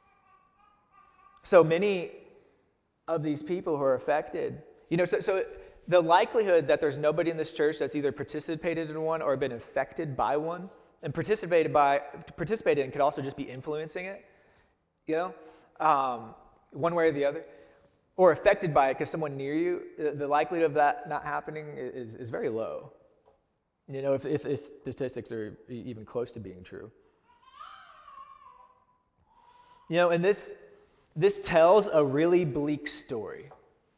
So many of these people who are affected, you know, so the likelihood that there's nobody in this church that's either participated in one or been affected by one, and participated in could also just be influencing it, you know, one way or the other, or affected by it because someone near you, the likelihood of that not happening is very low. You know, if statistics are even close to being true. You know, and this tells a really bleak story.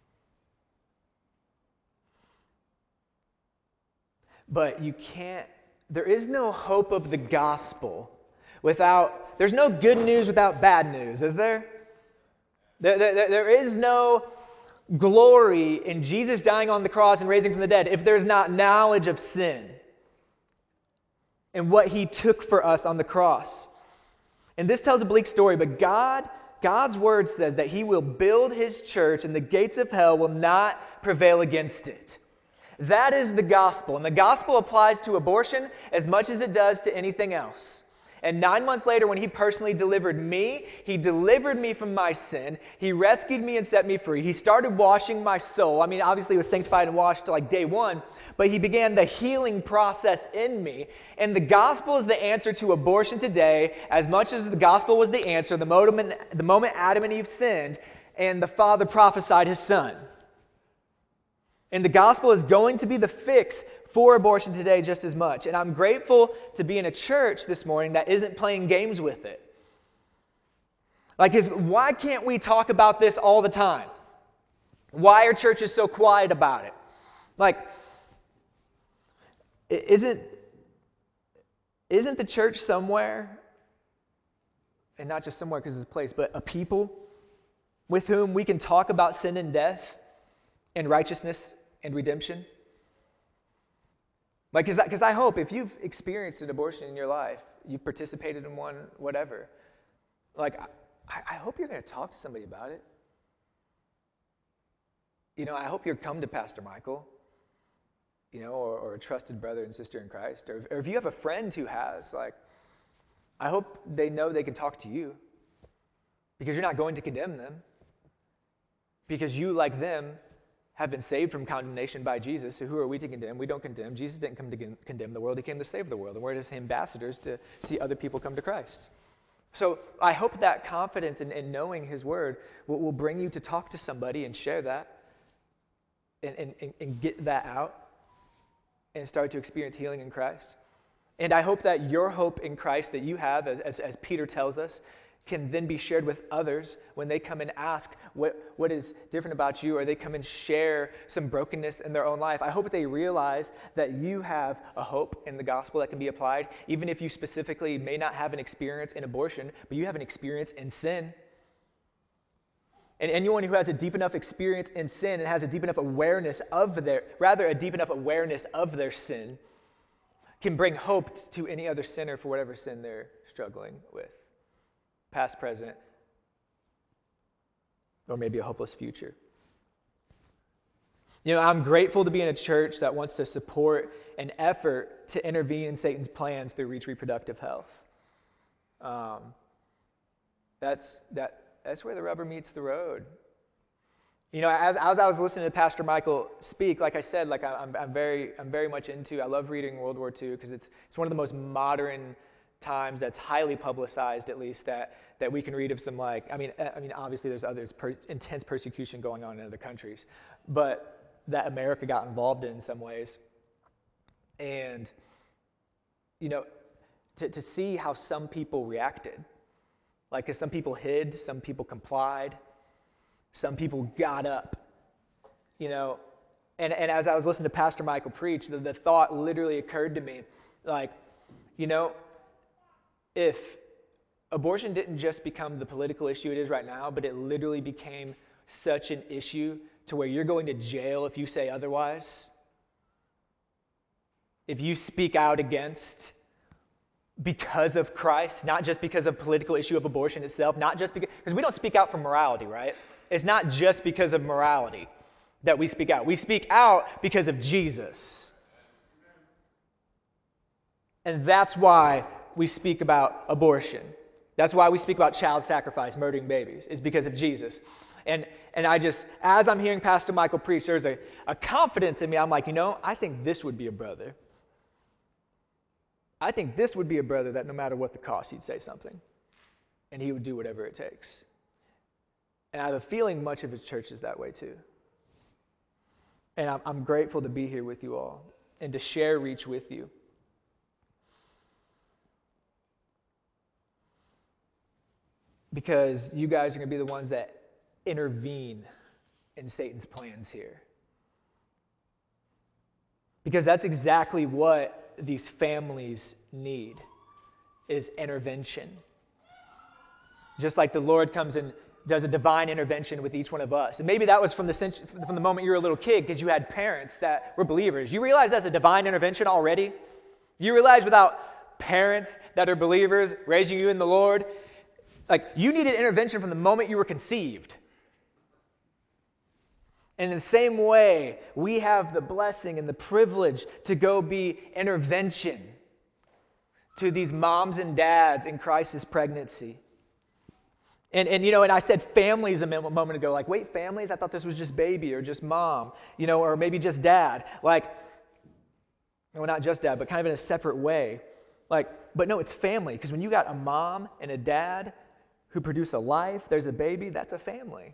But there is no hope of the gospel there's no good news without bad news, is there? There is no glory in Jesus dying on the cross and raising from the dead if there's not knowledge of sin and what he took for us on the cross. And this tells a bleak story, but God's word says that he will build his church and the gates of hell will not prevail against it. That is the gospel. And the gospel applies to abortion as much as it does to anything else. And 9 months later, when he personally delivered me, he delivered me from my sin. He rescued me and set me free. He started washing my soul. I mean, obviously he was sanctified and washed like day one, but he began the healing process in me. And the gospel is the answer to abortion today, as much as the gospel was the answer the moment Adam and Eve sinned and the Father prophesied his Son. And the gospel is going to be the fix for abortion today just as much. And I'm grateful to be in a church this morning that isn't playing games with it. Like, why can't we talk about this all the time? Why are churches so quiet about it? Like, isn't the church somewhere, and not just somewhere because it's a place, but a people with whom we can talk about sin and death and righteousness and redemption? Like, because I hope if you've experienced an abortion in your life, you've participated in one, whatever, like, I hope you're going to talk to somebody about it. You know, I hope you'll come to Pastor Michael, you know, or a trusted brother and sister in Christ. Or if you have a friend who has, like, I hope they know they can talk to you because you're not going to condemn them. Because you, like them, have been saved from condemnation by Jesus. So who are we to condemn? We don't condemn. Jesus didn't come to condemn the world. He came to save the world. And we're just ambassadors to see other people come to Christ. So I hope that confidence in knowing his word will bring you to talk to somebody and share that and get that out and start to experience healing in Christ. And I hope that your hope in Christ that you have, as Peter tells us, can then be shared with others when they come and ask what is different about you, or they come and share some brokenness in their own life. I hope that they realize that you have a hope in the gospel that can be applied, even if you specifically may not have an experience in abortion, but you have an experience in sin. And anyone who has a deep enough experience in sin and has a deep enough awareness of a deep enough awareness of their sin can bring hope to any other sinner for whatever sin they're struggling with, past, present, or maybe a hopeless future. I'm grateful to be in a church that wants to support an effort to intervene in Satan's plans through Reach Reproductive Health. That's where the rubber meets the road. As I was listening to Pastor Michael speak, like I said, I'm very much into. I love reading World War II because it's one of the most modern times that's highly publicized, at least that we can read of some obviously there's others intense persecution going on in other countries, but that America got involved in some ways, and to see how some people reacted, like as some people hid, some people complied. Some people got up, and as I was listening to Pastor Michael preach, the thought literally occurred to me, if abortion didn't just become the political issue it is right now, but it literally became such an issue to where you're going to jail if you say otherwise, if you speak out against because of Christ, not just because of political issue of abortion itself, not just because we don't speak out for morality, right? It's not just because of morality that we speak out. We speak out because of Jesus. And that's why we speak about abortion. That's why we speak about child sacrifice, murdering babies, is because of Jesus. And I just, as I'm hearing Pastor Michael preach, there's a confidence in me. I'm like, I think this would be a brother. I think this would be a brother that no matter what the cost, he'd say something. And he would do whatever it takes. And I have a feeling much of his church is that way too. And I'm grateful to be here with you all and to share Reach with you. Because you guys are going to be the ones that intervene in Satan's plans here. Because that's exactly what these families need, is intervention. Just like the Lord comes and does a divine intervention with each one of us. And maybe that was from the moment you were a little kid because you had parents that were believers. You realize that's a divine intervention already? You realize without parents that are believers raising you in the Lord, you needed intervention from the moment you were conceived. And in the same way, we have the blessing and the privilege to go be intervention to these moms and dads in crisis pregnancy. And I said families a moment ago, wait, families? I thought this was just baby or just mom, or maybe just dad. Not just dad, but kind of in a separate way. But no, it's family, because when you got a mom and a dad who produce a life, there's a baby, that's a family.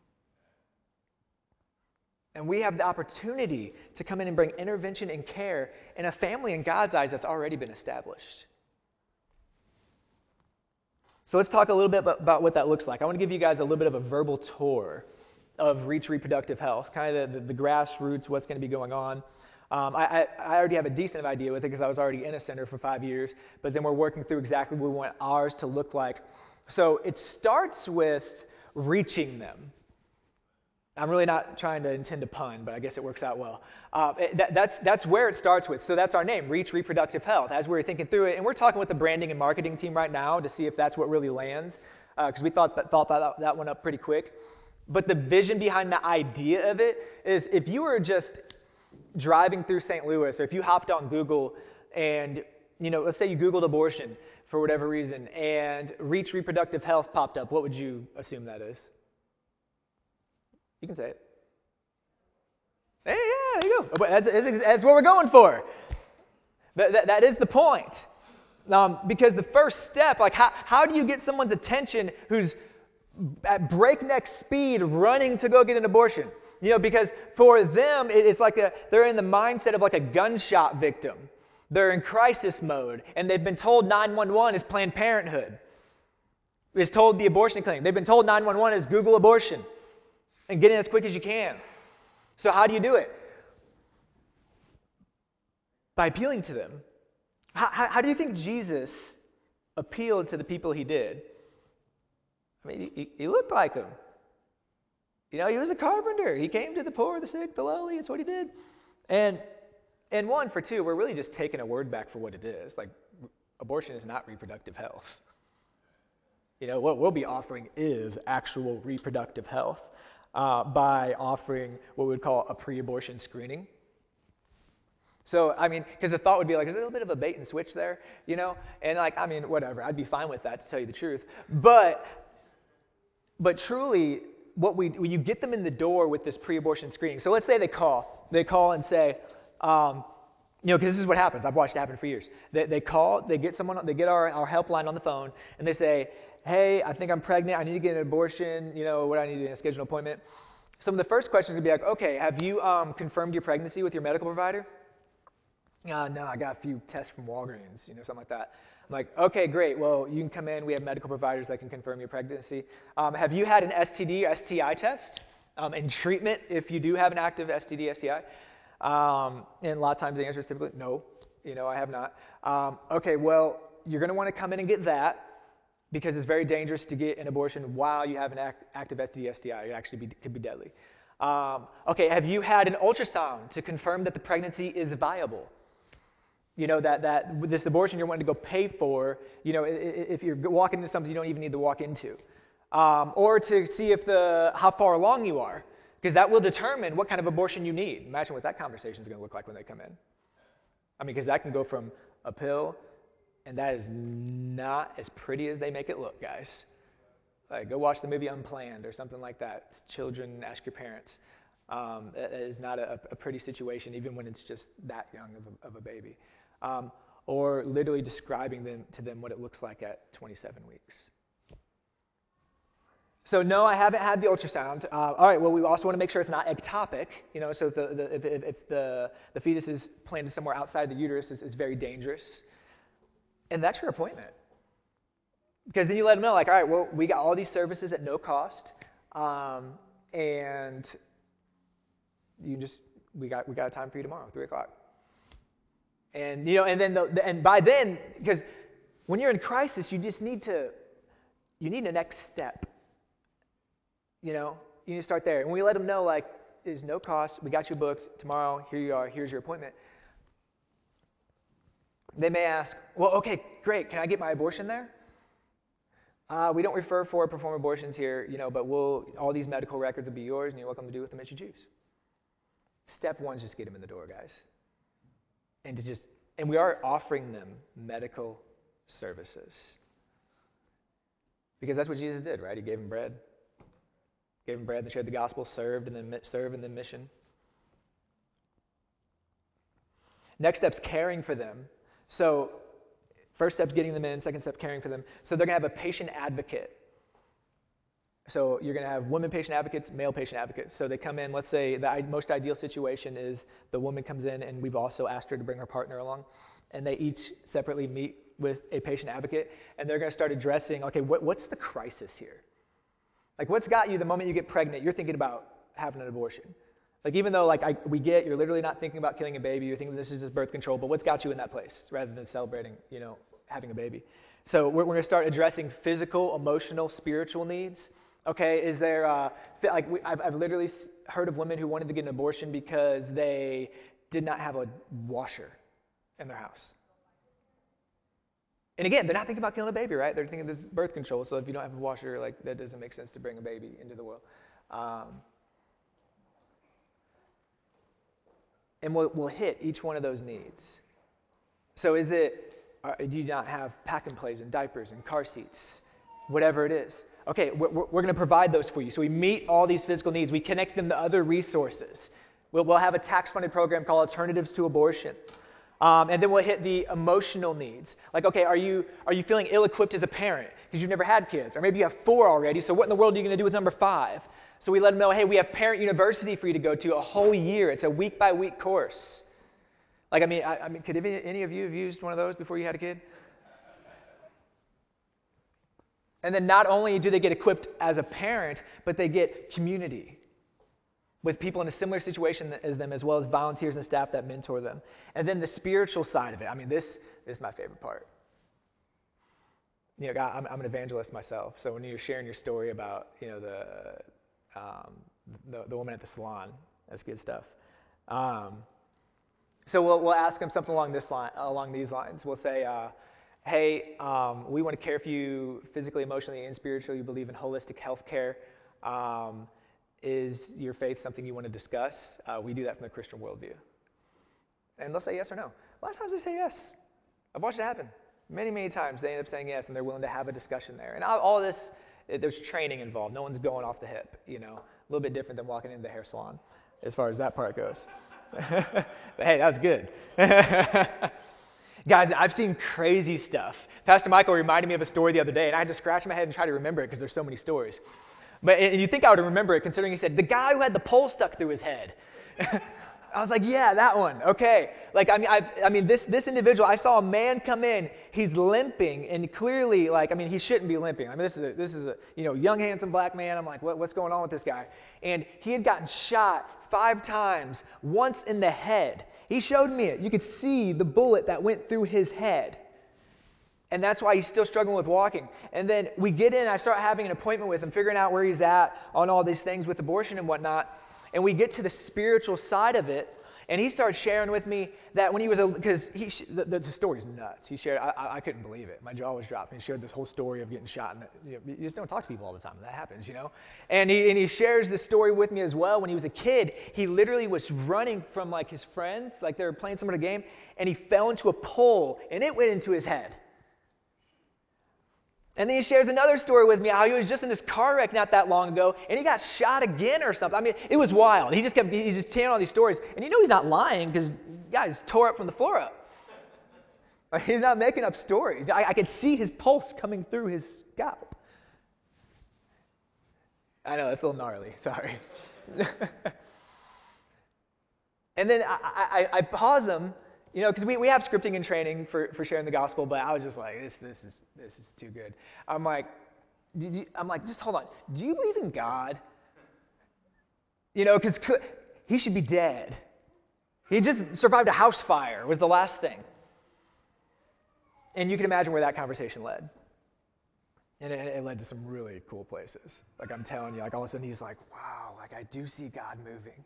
And we have the opportunity to come in and bring intervention and care in a family in God's eyes that's already been established. So let's talk a little bit about what that looks like. I want to give you guys a little bit of a verbal tour of Reach Reproductive Health, kind of the grassroots, what's going to be going on. I already have a decent idea with it because I was already in a center for 5 years, but then we're working through exactly what we want ours to look like. So it starts with reaching them. I'm really not trying to intend a pun, but I guess it works out well. That's where it starts with. So that's our name, Reach Reproductive Health. As we're thinking through it, and we're talking with the branding and marketing team right now to see if that's what really lands, because we thought that one up pretty quick. But the vision behind the idea of it is, if you were just driving through St. Louis, or if you hopped on Google and, let's say you Googled abortion for whatever reason, and Reach Reproductive Health popped up, what would you assume that is? You can say it. Hey, yeah, there you go. That's what we're going for. That is the point. Because the first step, how do you get someone's attention who's at breakneck speed running to go get an abortion? Because for them, it's they're in the mindset of a gunshot victim. They're in crisis mode, and they've been told 911 is Planned Parenthood, is told the abortion clinic. They've been told 911 is Google abortion, and get in as quick as you can. So how do you do it? By appealing to them. How do you think Jesus appealed to the people he did? I mean, he looked like them. You know, he was a carpenter. He came to the poor, the sick, the lowly. It's what he did. And one, for two, we're really just taking a word back for what it is. Like, abortion is not reproductive health. You know, what we'll be offering is actual reproductive health by offering what we would call a pre-abortion screening. So, I mean, because the thought would be like, is there a little bit of a bait and switch there, you know? And like, I mean, whatever, I'd be fine with that, to tell you the truth. But truly, when you get them in the door with this pre-abortion screening, so let's say they call and say, you know, because this is what happens. I've watched it happen for years. They call, they get our helpline on the phone, and they say, hey, I think I'm pregnant. I need to get an abortion. You know, what I need to schedule an appointment. Some of the first questions would be like, okay, have you confirmed your pregnancy with your medical provider? No, I got a few tests from Walgreens, you know, something like that. I'm like, okay, great. Well, you can come in. We have medical providers that can confirm your pregnancy. Have you had an STD or STI test and treatment if you do have an active STD, STI? And a lot of times the answer is typically no. You know, I have not. Okay, well, you're going to want to come in and get that because it's very dangerous to get an abortion while you have an active STD, STI. It actually could be deadly. Okay, have you had an ultrasound to confirm that the pregnancy is viable? You know, that this abortion you're wanting to go pay for, you know, if you're walking into something you don't even need to walk into. Or to see how far along you are, because that will determine what kind of abortion you need. Imagine what that conversation is going to look like when they come in. I mean, because that can go from a pill, and that is not as pretty as they make it look, guys. Like, go watch the movie Unplanned or something like that. It's children, ask your parents. It is not a pretty situation, even when it's just that young of a baby. Or literally describing to them what it looks like at 27 weeks. So no, I haven't had the ultrasound. All right, well, we also want to make sure it's not ectopic. You know, so if the fetus is planted somewhere outside the uterus, is very dangerous. And that's your appointment. Because then you let them know, like, all right, well, we got all these services at no cost, and we got a time for you tomorrow, 3:00. And you know, and by then, because when you're in crisis, you need a next step. You know, you need to start there. And we let them know, like, there's no cost. We got you booked tomorrow. Here you are. Here's your appointment. They may ask, well, okay, great. Can I get my abortion there? We don't refer for perform abortions here, you know, but all these medical records will be yours, and you're welcome to do with them as you choose. Step one is just get them in the door, guys. And we are offering them medical services. Because that's what Jesus did, right? He gave them bread. They shared the gospel, serve, and then mission. Next step's caring for them. So first step's getting them in, second step caring for them. So they're going to have a patient advocate. So you're going to have women patient advocates, male patient advocates. So they come in, let's say the most ideal situation is the woman comes in and we've also asked her to bring her partner along. And they each separately meet with a patient advocate. And they're going to start addressing, okay, what's the crisis here? Like, what's got you the moment you get pregnant, you're thinking about having an abortion? Like, even though, like, we get you're literally not thinking about killing a baby, you're thinking this is just birth control, but what's got you in that place rather than celebrating, you know, having a baby? So we're going to start addressing physical, emotional, spiritual needs. Okay, is there, I've literally heard of women who wanted to get an abortion because they did not have a washer in their house. And again, they're not thinking about killing a baby, right? They're thinking this is birth control, so if you don't have a washer, like, that doesn't make sense to bring a baby into the world. And we'll hit each one of those needs. So do you not have pack and plays and diapers and car seats, whatever it is? Okay, we're going to provide those for you. So we meet all these physical needs. We connect them to other resources. We'll have a tax-funded program called Alternatives to Abortion. And then we'll hit the emotional needs. Like, okay, are you feeling ill-equipped as a parent because you've never had kids? Or maybe you have 4 already, so what in the world are you going to do with number 5? So we let them know, hey, we have Parent University for you to go to a whole year. It's a week-by-week course. Like, I mean, could any of you have used one of those before you had a kid? And then not only do they get equipped as a parent, but they get community with people in a similar situation as them, as well as volunteers and staff that mentor them. And then the spiritual side of it. I mean, this is my favorite part. You know, God, I'm an evangelist myself. So when you're sharing your story about, you know, the woman at the salon, that's good stuff. So we'll ask them something along these lines. We'll say, hey, we want to care for you physically, emotionally, and spiritually. You believe in holistic health care. Is your faith something you want to discuss? We do that from the Christian worldview. And they'll say yes or no. A lot of times they say yes. I've watched it happen. Many, many times they end up saying yes, and they're willing to have a discussion there. And all this, there's training involved. No one's going off the hip, you know. A little bit different than walking into the hair salon as far as that part goes. But hey, that was good. Guys, I've seen crazy stuff. Pastor Michael reminded me of a story the other day, and I had to scratch my head and try to remember it because there's so many stories. And you think I would remember it, considering he said, the guy who had the pole stuck through his head. I was like, yeah, that one. Okay. Like, I mean, this individual, I saw a man come in. He's limping, and clearly, like, I mean, he shouldn't be limping. I mean, this is a you know, young, handsome black man. I'm like, what's going on with this guy? And he had gotten shot 5 times, once in the head. He showed me it. You could see the bullet that went through his head. And that's why he's still struggling with walking. And then we get in, I start having an appointment with him, figuring out where he's at on all these things with abortion and whatnot. And we get to the spiritual side of it, and he starts sharing with me that when he was because the story's nuts. He shared, I couldn't believe it. My jaw was dropped. And he shared this whole story of getting shot. And you just don't talk to people all the time. That happens, you know. And he shares this story with me as well. When he was a kid, he literally was running from like his friends, like they were playing some sort of game, and he fell into a pole, and it went into his head. And then he shares another story with me, how he was just in this car wreck not that long ago, and he got shot again or something. I mean, it was wild. He's just telling all these stories. And you know he's not lying because guys tore up from the floor up. Like, he's not making up stories. I could see his pulse coming through his scalp. I know, that's a little gnarly. Sorry. And then I pause him, you know, because we have scripting and training for sharing the gospel, but I was just like, this is too good. I'm like, just hold on. Do you believe in God? You know, because he should be dead. He just survived a house fire, was the last thing. And you can imagine where that conversation led. And it led to some really cool places. Like, I'm telling you, like, all of a sudden he's like, wow, like, I do see God moving.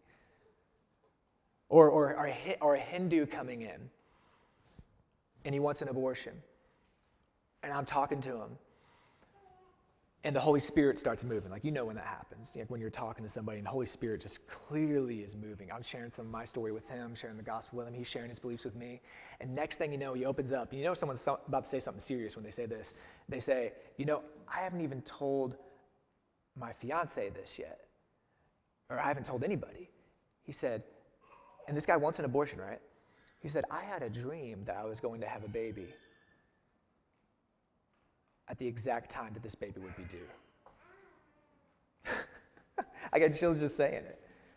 Or a Hindu coming in, and he wants an abortion. And I'm talking to him, and the Holy Spirit starts moving. Like, you know when that happens. Like when you're talking to somebody and the Holy Spirit just clearly is moving. I'm sharing some of my story with him, sharing the gospel with him. He's sharing his beliefs with me. And next thing you know, he opens up. You know someone's about to say something serious when they say this. They say, you know, I haven't even told my fiance this yet. Or I haven't told anybody. He said, and this guy wants an abortion, right? He said, I had a dream that I was going to have a baby at the exact time that this baby would be due. I got chills just saying it.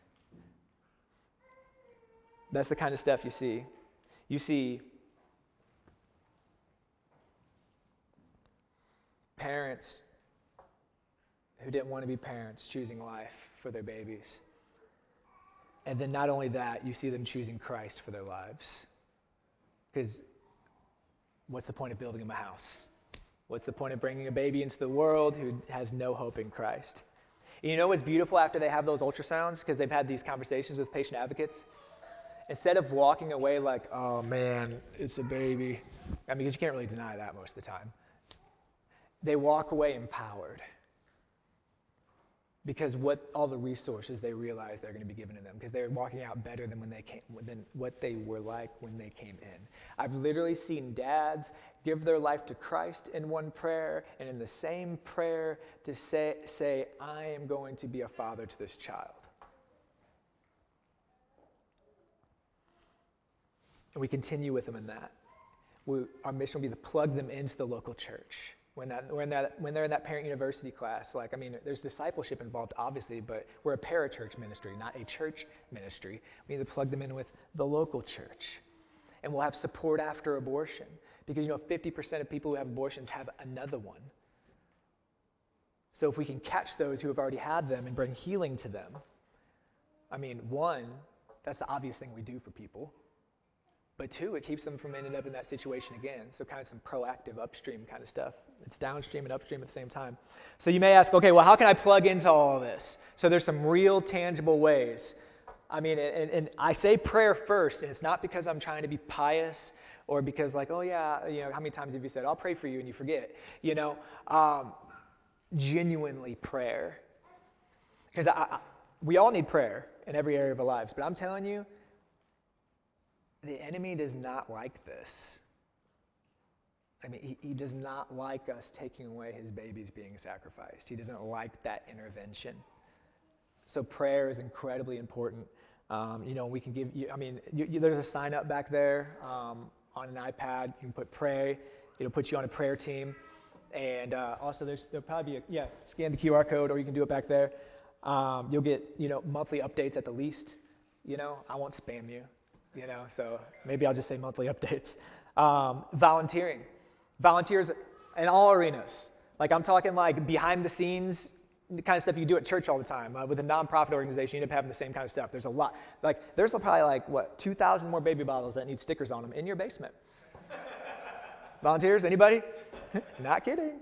That's the kind of stuff you see. You see parents who didn't want to be parents choosing life for their babies. And then not only that, you see them choosing Christ for their lives. Because what's the point of building them a house? What's the point of bringing a baby into the world who has no hope in Christ? And you know what's beautiful after they have those ultrasounds? Because they've had these conversations with patient advocates. Instead of walking away like, oh man, it's a baby. I mean, because you can't really deny that most of the time. They walk away empowered. Because all the resources they realize they're going to be given to them, because they're walking out better than than what they were like when they came in. I've literally seen dads give their life to Christ in one prayer, and in the same prayer to say, I am going to be a father to this child. And we continue with them in that. Our mission will be to plug them into the local church. When they're in that parent university class, like, I mean, there's discipleship involved, obviously, but we're a parachurch ministry, not a church ministry. We need to plug them in with the local church. And we'll have support after abortion. Because 50% of people who have abortions have another one. So if we can catch those who have already had them and bring healing to them, one, that's the obvious thing we do for people. But two, it keeps them from ending up in that situation again. So kind of some proactive upstream kind of stuff. It's downstream and upstream at the same time. So you may ask, okay, well, how can I plug into all of this? So there's some real tangible ways. And I say prayer first, and it's not because I'm trying to be pious or because oh yeah, how many times have you said, I'll pray for you and you forget? Genuinely prayer. Because we all need prayer in every area of our lives. But I'm telling you, the enemy does not like this. He does not like us taking away his babies being sacrificed. He doesn't like that intervention. So prayer is incredibly important. We can give you, there's a sign up back there on an iPad. You can put pray. It'll put you on a prayer team. And also there'll probably be scan the QR code, or you can do it back there. You'll get, monthly updates at the least. I won't spam you, so maybe I'll just say monthly updates. Volunteering. Volunteers in all arenas. I'm talking behind the scenes, the kind of stuff you do at church all the time. With a nonprofit organization, you end up having the same kind of stuff. There's a lot. There's probably 2,000 more baby bottles that need stickers on them in your basement. Volunteers, anybody? Not kidding.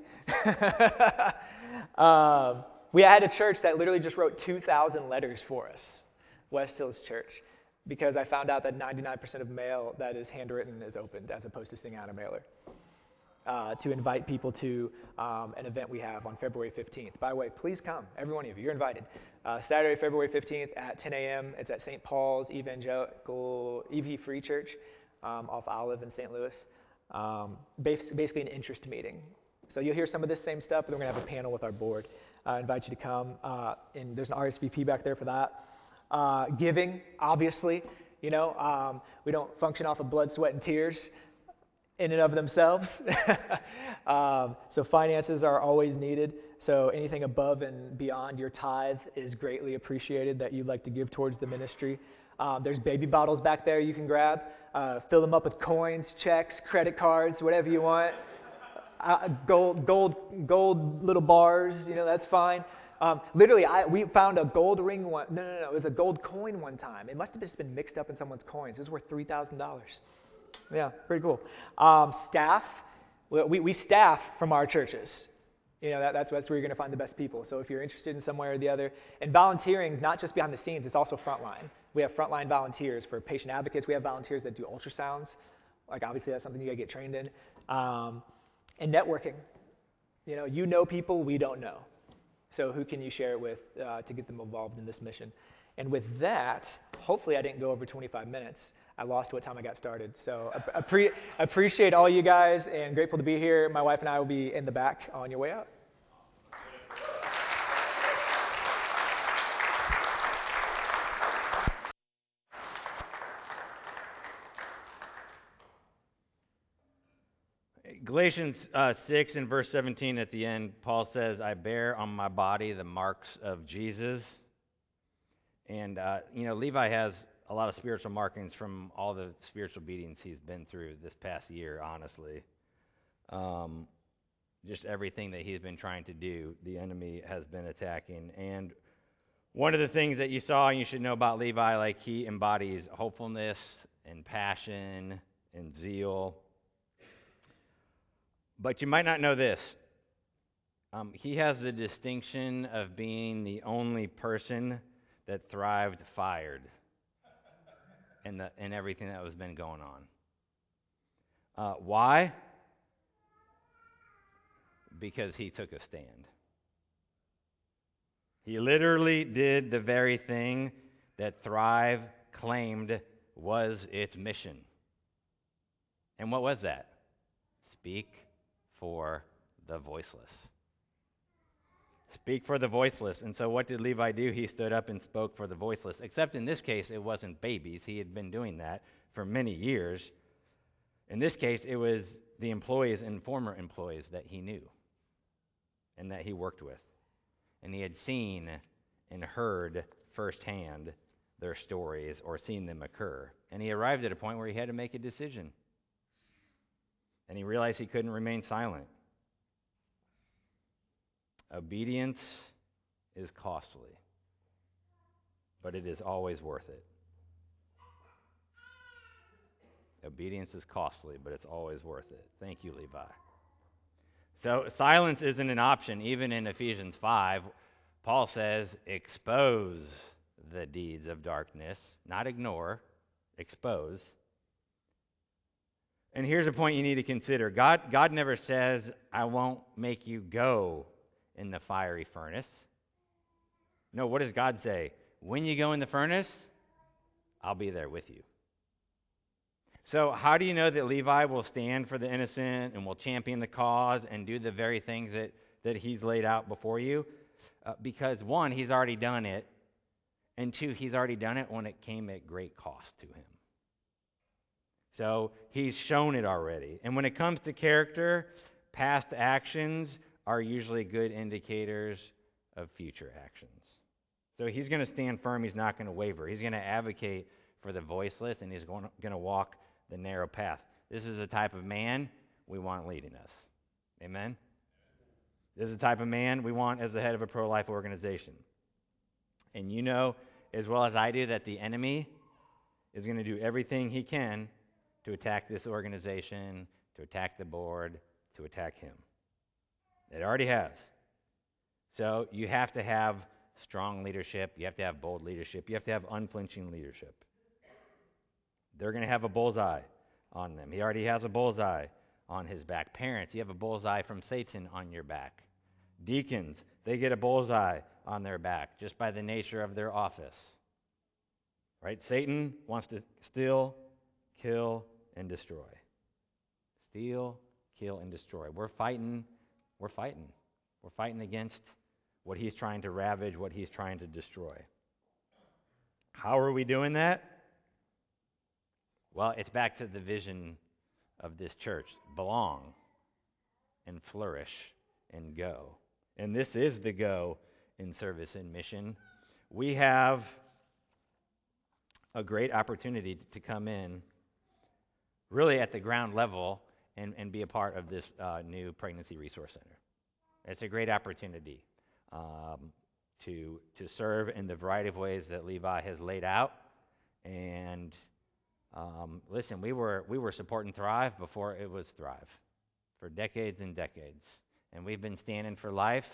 We had a church that literally just wrote 2,000 letters for us, West Hills Church, because I found out that 99% of mail that is handwritten is opened as opposed to sending out a mailer. To invite people to an event we have on February 15th. By the way, please come. Every one of you, you're invited. Saturday, February 15th at 10 a.m. It's at St. Paul's Evangelical EV Free Church off Olive in St. Louis. Basically an interest meeting. So you'll hear some of this same stuff, but then we're going to have a panel with our board. I invite you to come. And there's an RSVP back there for that. Giving, obviously. We don't function off of blood, sweat, and tears in and of themselves. So finances are always needed. So anything above and beyond your tithe is greatly appreciated that you'd like to give towards the ministry. There's baby bottles back there you can grab. Fill them up with coins, checks, credit cards, whatever you want. Gold little bars, that's fine. Literally, we found a gold ring one. No, it was a gold coin one time. It must have just been mixed up in someone's coins. It was worth $3,000. Yeah, pretty cool. Staff, we staff from our churches. That's where you're going to find the best people. So if you're interested in some way or the other. And volunteering, not just behind the scenes, it's also frontline. We have frontline volunteers for patient advocates. We have volunteers that do ultrasounds. Obviously, that's something you got to get trained in. And networking. You know people we don't know. So who can you share it with to get them involved in this mission? And with that, hopefully I didn't go over 25 minutes. I lost what time I got started. So appreciate all you guys and grateful to be here. My wife and I will be in the back on your way out. Galatians 6 and verse 17 at the end, Paul says, I bear on my body the marks of Jesus. And, Levi has a lot of spiritual markings from all the spiritual beatings he's been through this past year, honestly. Just everything that he's been trying to do, the enemy has been attacking. And one of the things that you saw and you should know about Levi, he embodies hopefulness and passion and zeal. But you might not know this. He has the distinction of being the only person that thrived fired in everything that was been going on. Why? Because he took a stand. He literally did the very thing that Thrive claimed was its mission. And what was that? Speak for the voiceless. Speak for the voiceless. And so what did Levi do? He stood up and spoke for the voiceless. Except in this case, it wasn't babies. He had been doing that for many years. In this case, it was the employees and former employees that he knew and that he worked with. And he had seen and heard firsthand their stories or seen them occur. And he arrived at a point where he had to make a decision. And he realized he couldn't remain silent. Obedience is costly, but it is always worth it. Obedience is costly, but it's always worth it. Thank you, Levi. So silence isn't an option. Even in Ephesians 5, Paul says, expose the deeds of darkness, not ignore, expose. And here's a point you need to consider. God never says, I won't make you go in the fiery furnace. No, what does God say? When you go in the furnace, I'll be there with you. So how do you know that Levi will stand for the innocent and will champion the cause and do the very things that he's laid out before you? Because one, he's already done it, and two, he's already done it when it came at great cost to him. So he's shown it already. And when it comes to character, past actions are usually good indicators of future actions. So he's going to stand firm. He's not going to waver. He's going to advocate for the voiceless, and he's going to walk the narrow path. This is the type of man we want leading us. Amen? This is the type of man we want as the head of a pro-life organization. And you know as well as I do that the enemy is going to do everything he can to attack this organization, to attack the board, to attack him. It already has. So you have to have strong leadership. You have to have bold leadership. You have to have unflinching leadership. They're going to have a bullseye on them. He already has a bullseye on his back. Parents, you have a bullseye from Satan on your back. Deacons, they get a bullseye on their back just by the nature of their office. Right? Satan wants to steal, kill, and destroy. Steal, kill, and destroy. We're fighting. We're fighting against what he's trying to ravage, what he's trying to destroy. How are we doing that? Well, it's back to the vision of this church. Belong and flourish and go. And this is the go in service and mission. We have a great opportunity to come in really at the ground level and be a part of this new Pregnancy Resource Center. It's a great opportunity to serve in the variety of ways that Levi has laid out. And listen, we were supporting Thrive before it was Thrive for decades and decades. And we've been standing for life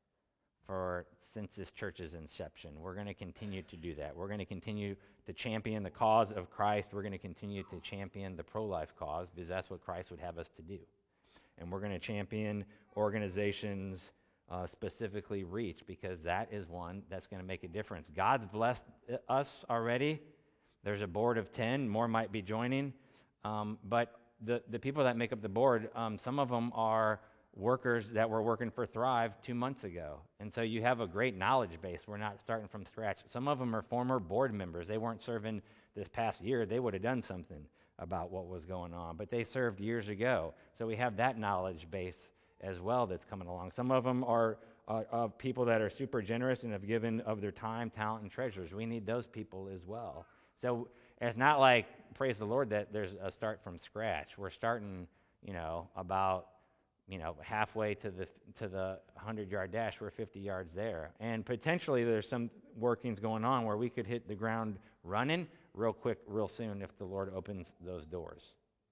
since this church's inception. We're going to continue to do that. We're going to continue to champion the cause of Christ. We're going to continue to champion the pro-life cause because that's what Christ would have us to do. And we're going to champion organizations, specifically Reach, because that is one that's going to make a difference. God's blessed us already. There's a board of 10. More might be joining. But the people that make up the board, some of them are workers that were working for Thrive 2 months ago. And so you have a great knowledge base. We're not starting from scratch. Some of them are former board members. They weren't serving this past year. They would have done something about what was going on. But they served years ago. So we have that knowledge base as well that's coming along. Some of them are people that are super generous and have given of their time, talent, and treasures. We need those people as well. So it's not like, praise the Lord, that there's a start from scratch. We're starting, about halfway to the 100-yard dash. We're 50 yards there. And potentially there's some workings going on where we could hit the ground running real quick, real soon if the Lord opens those doors.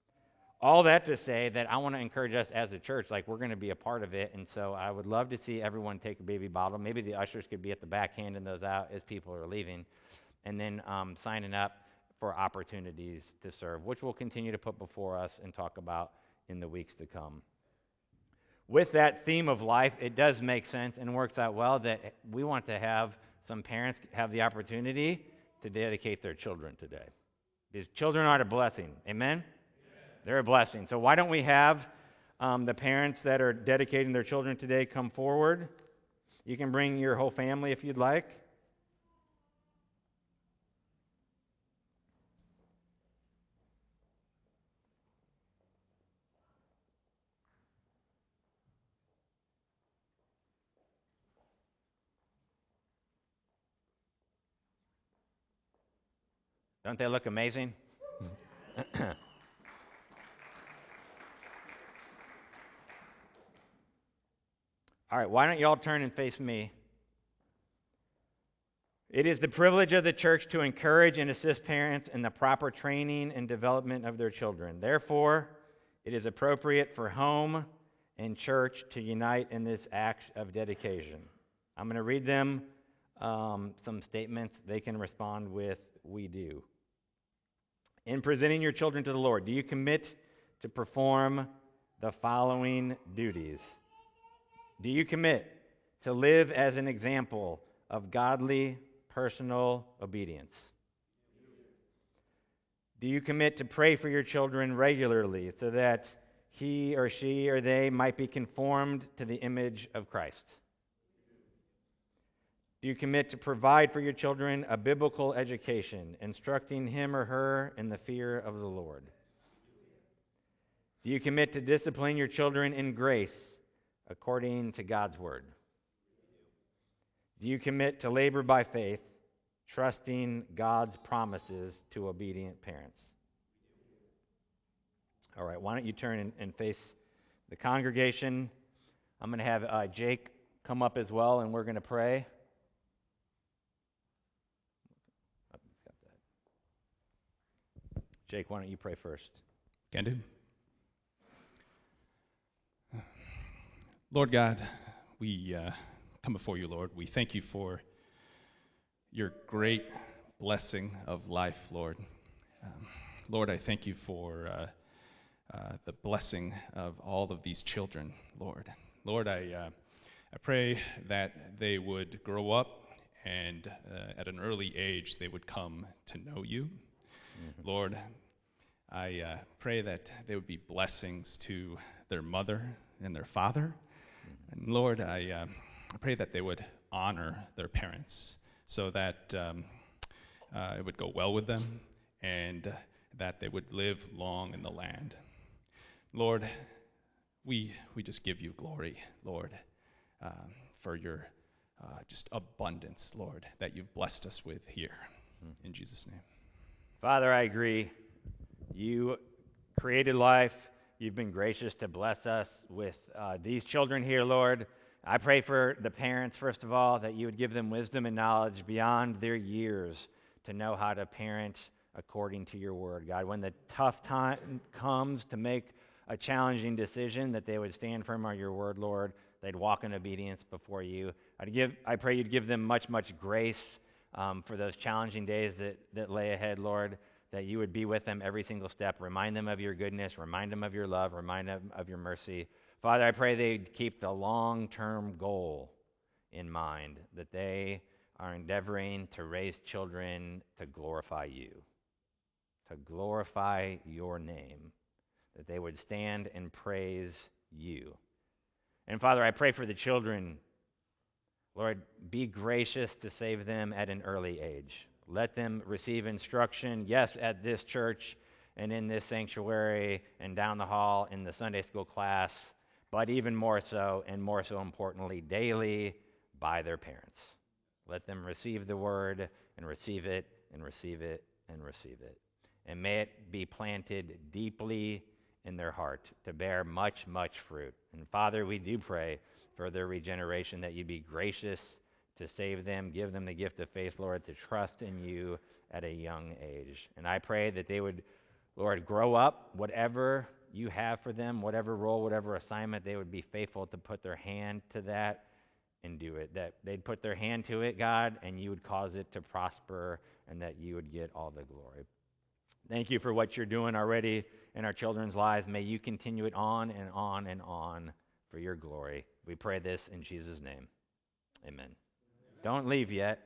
All that to say that I want to encourage us as a church, like we're going to be a part of it. And so I would love to see everyone take a baby bottle. Maybe the ushers could be at the back handing those out as people are leaving. And then signing up for opportunities to serve, which we'll continue to put before us and talk about in the weeks to come. With that theme of life, it does make sense and works out well that we want to have some parents have the opportunity to dedicate their children today. Because children are a blessing. Amen? They're a blessing. So why don't we have the parents that are dedicating their children today come forward? You can bring your whole family if you'd like. Don't they look amazing? All right, why don't you all turn and face me? It is the privilege of the church to encourage and assist parents in the proper training and development of their children. Therefore, it is appropriate for home and church to unite in this act of dedication. I'm going to read them some statements. They can respond with, "We do." In presenting your children to the Lord, do you commit to perform the following duties? Do you commit to live as an example of godly personal obedience? Do you commit to pray for your children regularly so that he or she or they might be conformed to the image of Christ? Do you commit to provide for your children a biblical education, instructing him or her in the fear of the Lord? Do you commit to discipline your children in grace according to God's word? Do you commit to labor by faith, trusting God's promises to obedient parents? All right, why don't you turn and face the congregation? I'm going to have Jake come up as well, and we're going to pray. Jake, why don't you pray first? Can do. Lord God, we come before you, Lord. We thank you for your great blessing of life, Lord. Lord, I thank you for the blessing of all of these children, Lord. Lord, I pray that they would grow up and at an early age they would come to know you. Mm-hmm. Lord, I pray that they would be blessings to their mother and their father. And Lord, I pray that they would honor their parents so that it would go well with them and that they would live long in the land. Lord, we just give you glory, Lord, for your just abundance, Lord, that you've blessed us with here. In Jesus' name. Father, I agree. You created life. You've been gracious to bless us with these children here, Lord. I pray for the parents, first of all, that you would give them wisdom and knowledge beyond their years to know how to parent according to your word, God. When the tough time comes to make a challenging decision, that they would stand firm on your word, Lord. They'd walk in obedience before you. I pray you'd give them much, much grace for those challenging days that lay ahead, Lord, that you would be with them every single step. Remind them of your goodness. Remind them of your love. Remind them of your mercy. Father, I pray they'd keep the long-term goal in mind, that they are endeavoring to raise children to glorify you, to glorify your name, that they would stand and praise you. And Father, I pray for the children. Lord, be gracious to save them at an early age. Let them receive instruction, yes, at this church and in this sanctuary and down the hall in the Sunday school class, but even more so, and more so importantly, daily by their parents. Let them receive the word and receive it and receive it and receive it. And may it be planted deeply in their heart to bear much, much fruit. And Father, we do pray for their regeneration, that you'd be gracious to save them, give them the gift of faith, Lord, to trust in you at a young age. And I pray that they would, Lord, grow up, whatever you have for them, whatever role, whatever assignment, they would be faithful to put their hand to that and do it. That they'd put their hand to it, God, and you would cause it to prosper, and that you would get all the glory. Thank you for what you're doing already in our children's lives. May you continue it on and on and on for your glory. We pray this in Jesus' name. Amen. Don't leave yet.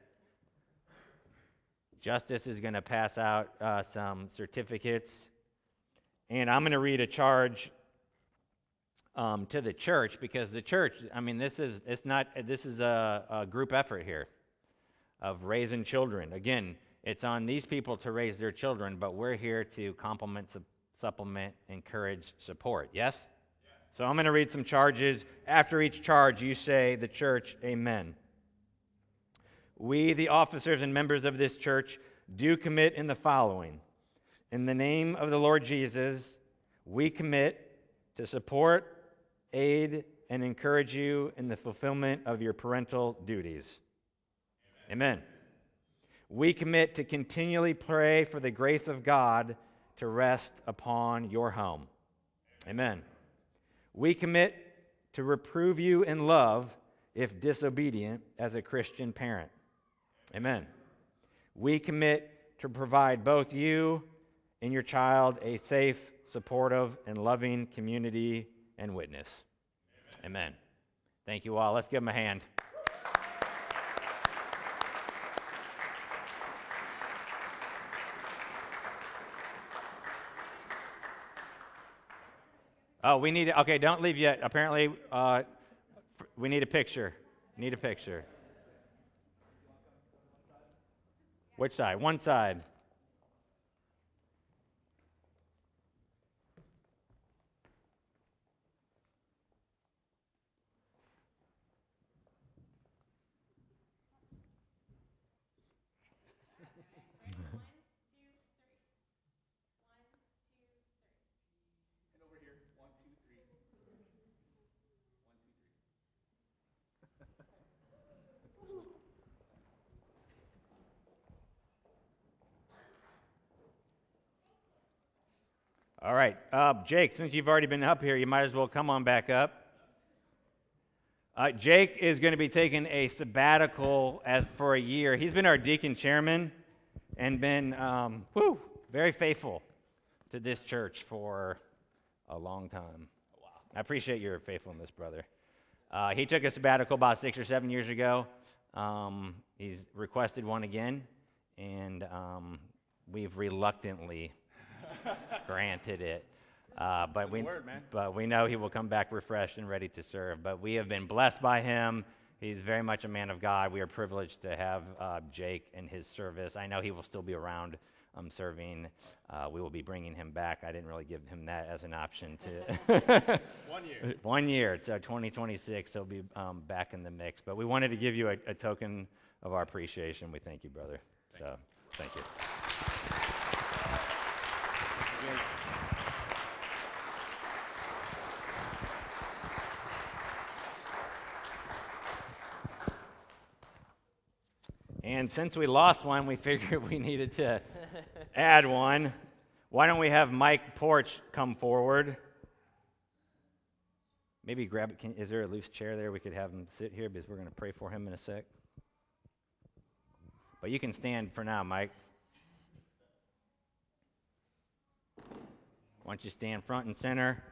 Justice is going to pass out some certificates, and I'm going to read a charge to the church, because the church, I mean, this is a group effort here of raising children. Again, it's on these people to raise their children, but we're here to complement, supplement, encourage, support. Yes? So I'm going to read some charges. After each charge, you say, the church, amen. We, the officers and members of this church, do commit in the following: In the name of the Lord Jesus, we commit to support, aid, and encourage you in the fulfillment of your parental duties. Amen. We commit to continually pray for the grace of God to rest upon your home. Amen. We commit to reprove you in love if disobedient as a Christian parent. Amen. We commit to provide both you and your child a safe, supportive, and loving community and witness. Amen. Thank you all. Let's give them a hand. Oh, we need, okay, don't leave yet. Apparently, we need a picture. Need a picture. Which side? One side. All right. Jake, since you've already been up here, you might as well come on back up. Jake is going to be taking a sabbatical for a year. He's been our deacon chairman and been very faithful to this church for a long time. Wow. I appreciate your faithfulness, brother. He took a sabbatical about 6 or 7 years ago. He's requested one again, and we've reluctantly granted it. But we know he will come back refreshed and ready to serve. But we have been blessed by him. He's very much a man of God. We are privileged to have Jake in his service. I know he will still be around serving. We will be bringing him back. I didn't really give him that as an option to 1 year. 1 year. So 2026, he'll be back in the mix. But we wanted to give you a token of our appreciation. We thank you, brother. Thank you. And since we lost one, we figured we needed to add one. Why don't we have Mike Porch come forward? Maybe grab it. Is there a loose chair there? We could have him sit here because we're going to pray for him in a sec. But you can stand for now, Mike. Why don't you stand front and center?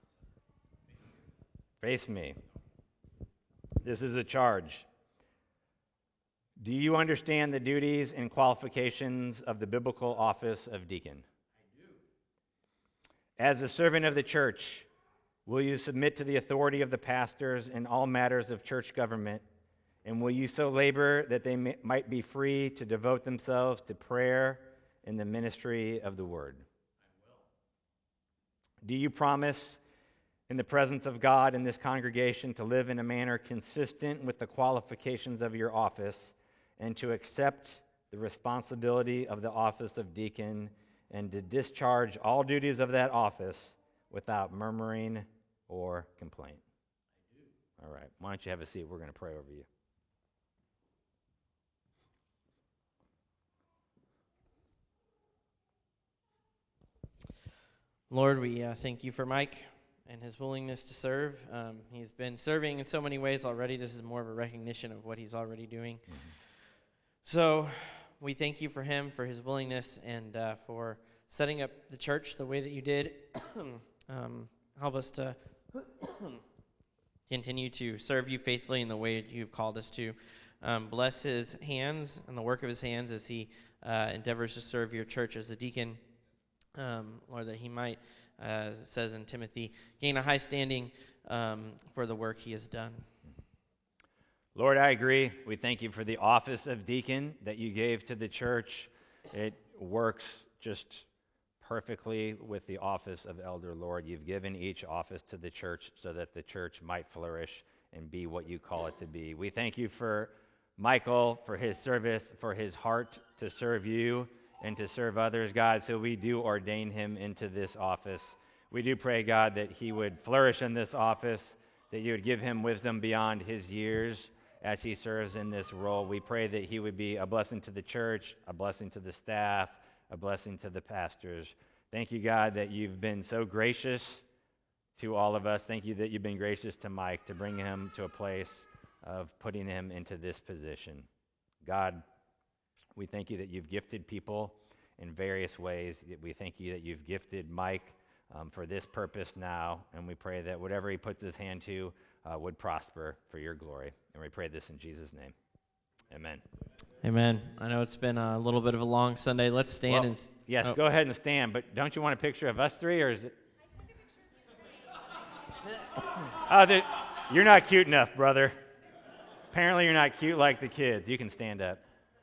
Face me. This is a charge. Do you understand the duties and qualifications of the biblical office of deacon? I do. As a servant of the church, will you submit to the authority of the pastors in all matters of church government? And will you so labor that they might be free to devote themselves to prayer and the ministry of the word? I will. Do you promise in the presence of God in this congregation to live in a manner consistent with the qualifications of your office and to accept the responsibility of the office of deacon and to discharge all duties of that office without murmuring or complaint? I do. All right. Why don't you have a seat? We're going to pray over you. Lord, we thank you for Mike and his willingness to serve. He's been serving in so many ways already. This is more of a recognition of what he's already doing. Mm-hmm. So we thank you for him, for his willingness, and for setting up the church the way that you did. Help us to continue to serve you faithfully in the way you've called us to. Bless his hands and the work of his hands as he endeavors to serve your church as a deacon. Or that he might, as it says in Timothy, gain a high standing for the work he has done. Lord, I agree. We thank you for the office of deacon that you gave to the church. It works just perfectly with the office of elder, Lord. You've given each office to the church so that the church might flourish and be what you call it to be. We thank you for Michael, for his service, for his heart to serve you and to serve others, God, so we do ordain him into this office. We do pray, God, that he would flourish in this office, that you would give him wisdom beyond his years as he serves in this role. We pray that he would be a blessing to the church, a blessing to the staff, a blessing to the pastors. Thank you, God, that you've been so gracious to all of us. Thank you that you've been gracious to Mike to bring him to a place of putting him into this position. God, we thank you that you've gifted people in various ways. We thank you that you've gifted Mike for this purpose now, and we pray that whatever he puts his hand to would prosper for your glory. And we pray this in Jesus' name. Amen. Amen. I know it's been a little bit of a long Sunday. Let's stand and... Yes, go ahead and stand, but don't you want a picture of us three, or is it... You're not cute enough, brother. Apparently you're not cute like the kids. You can stand up.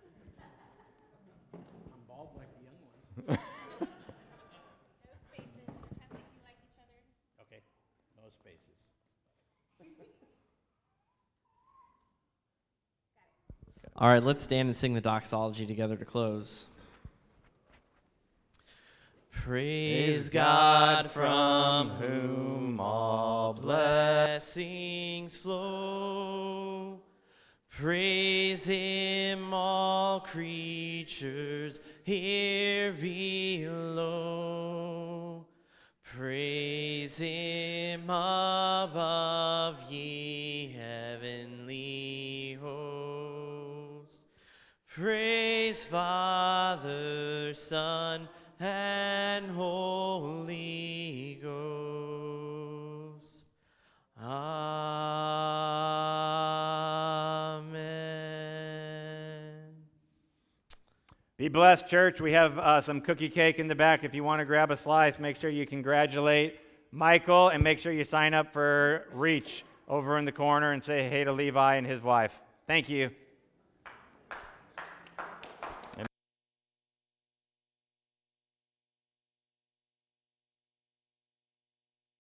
I'm bald like the young ones. Okay, no spaces. All right, let's stand and sing the doxology together to close. Praise God from whom all blessings flow. Praise him, all creatures here below. Praise him above, ye heavenly hosts. Praise Father, Son, and Holy Ghost. Amen. Be blessed, church. We have some cookie cake in the back. If you want to grab a slice, make sure you congratulate Michael, and make sure you sign up for Reach over in the corner and say hey to Levi and his wife. Thank you.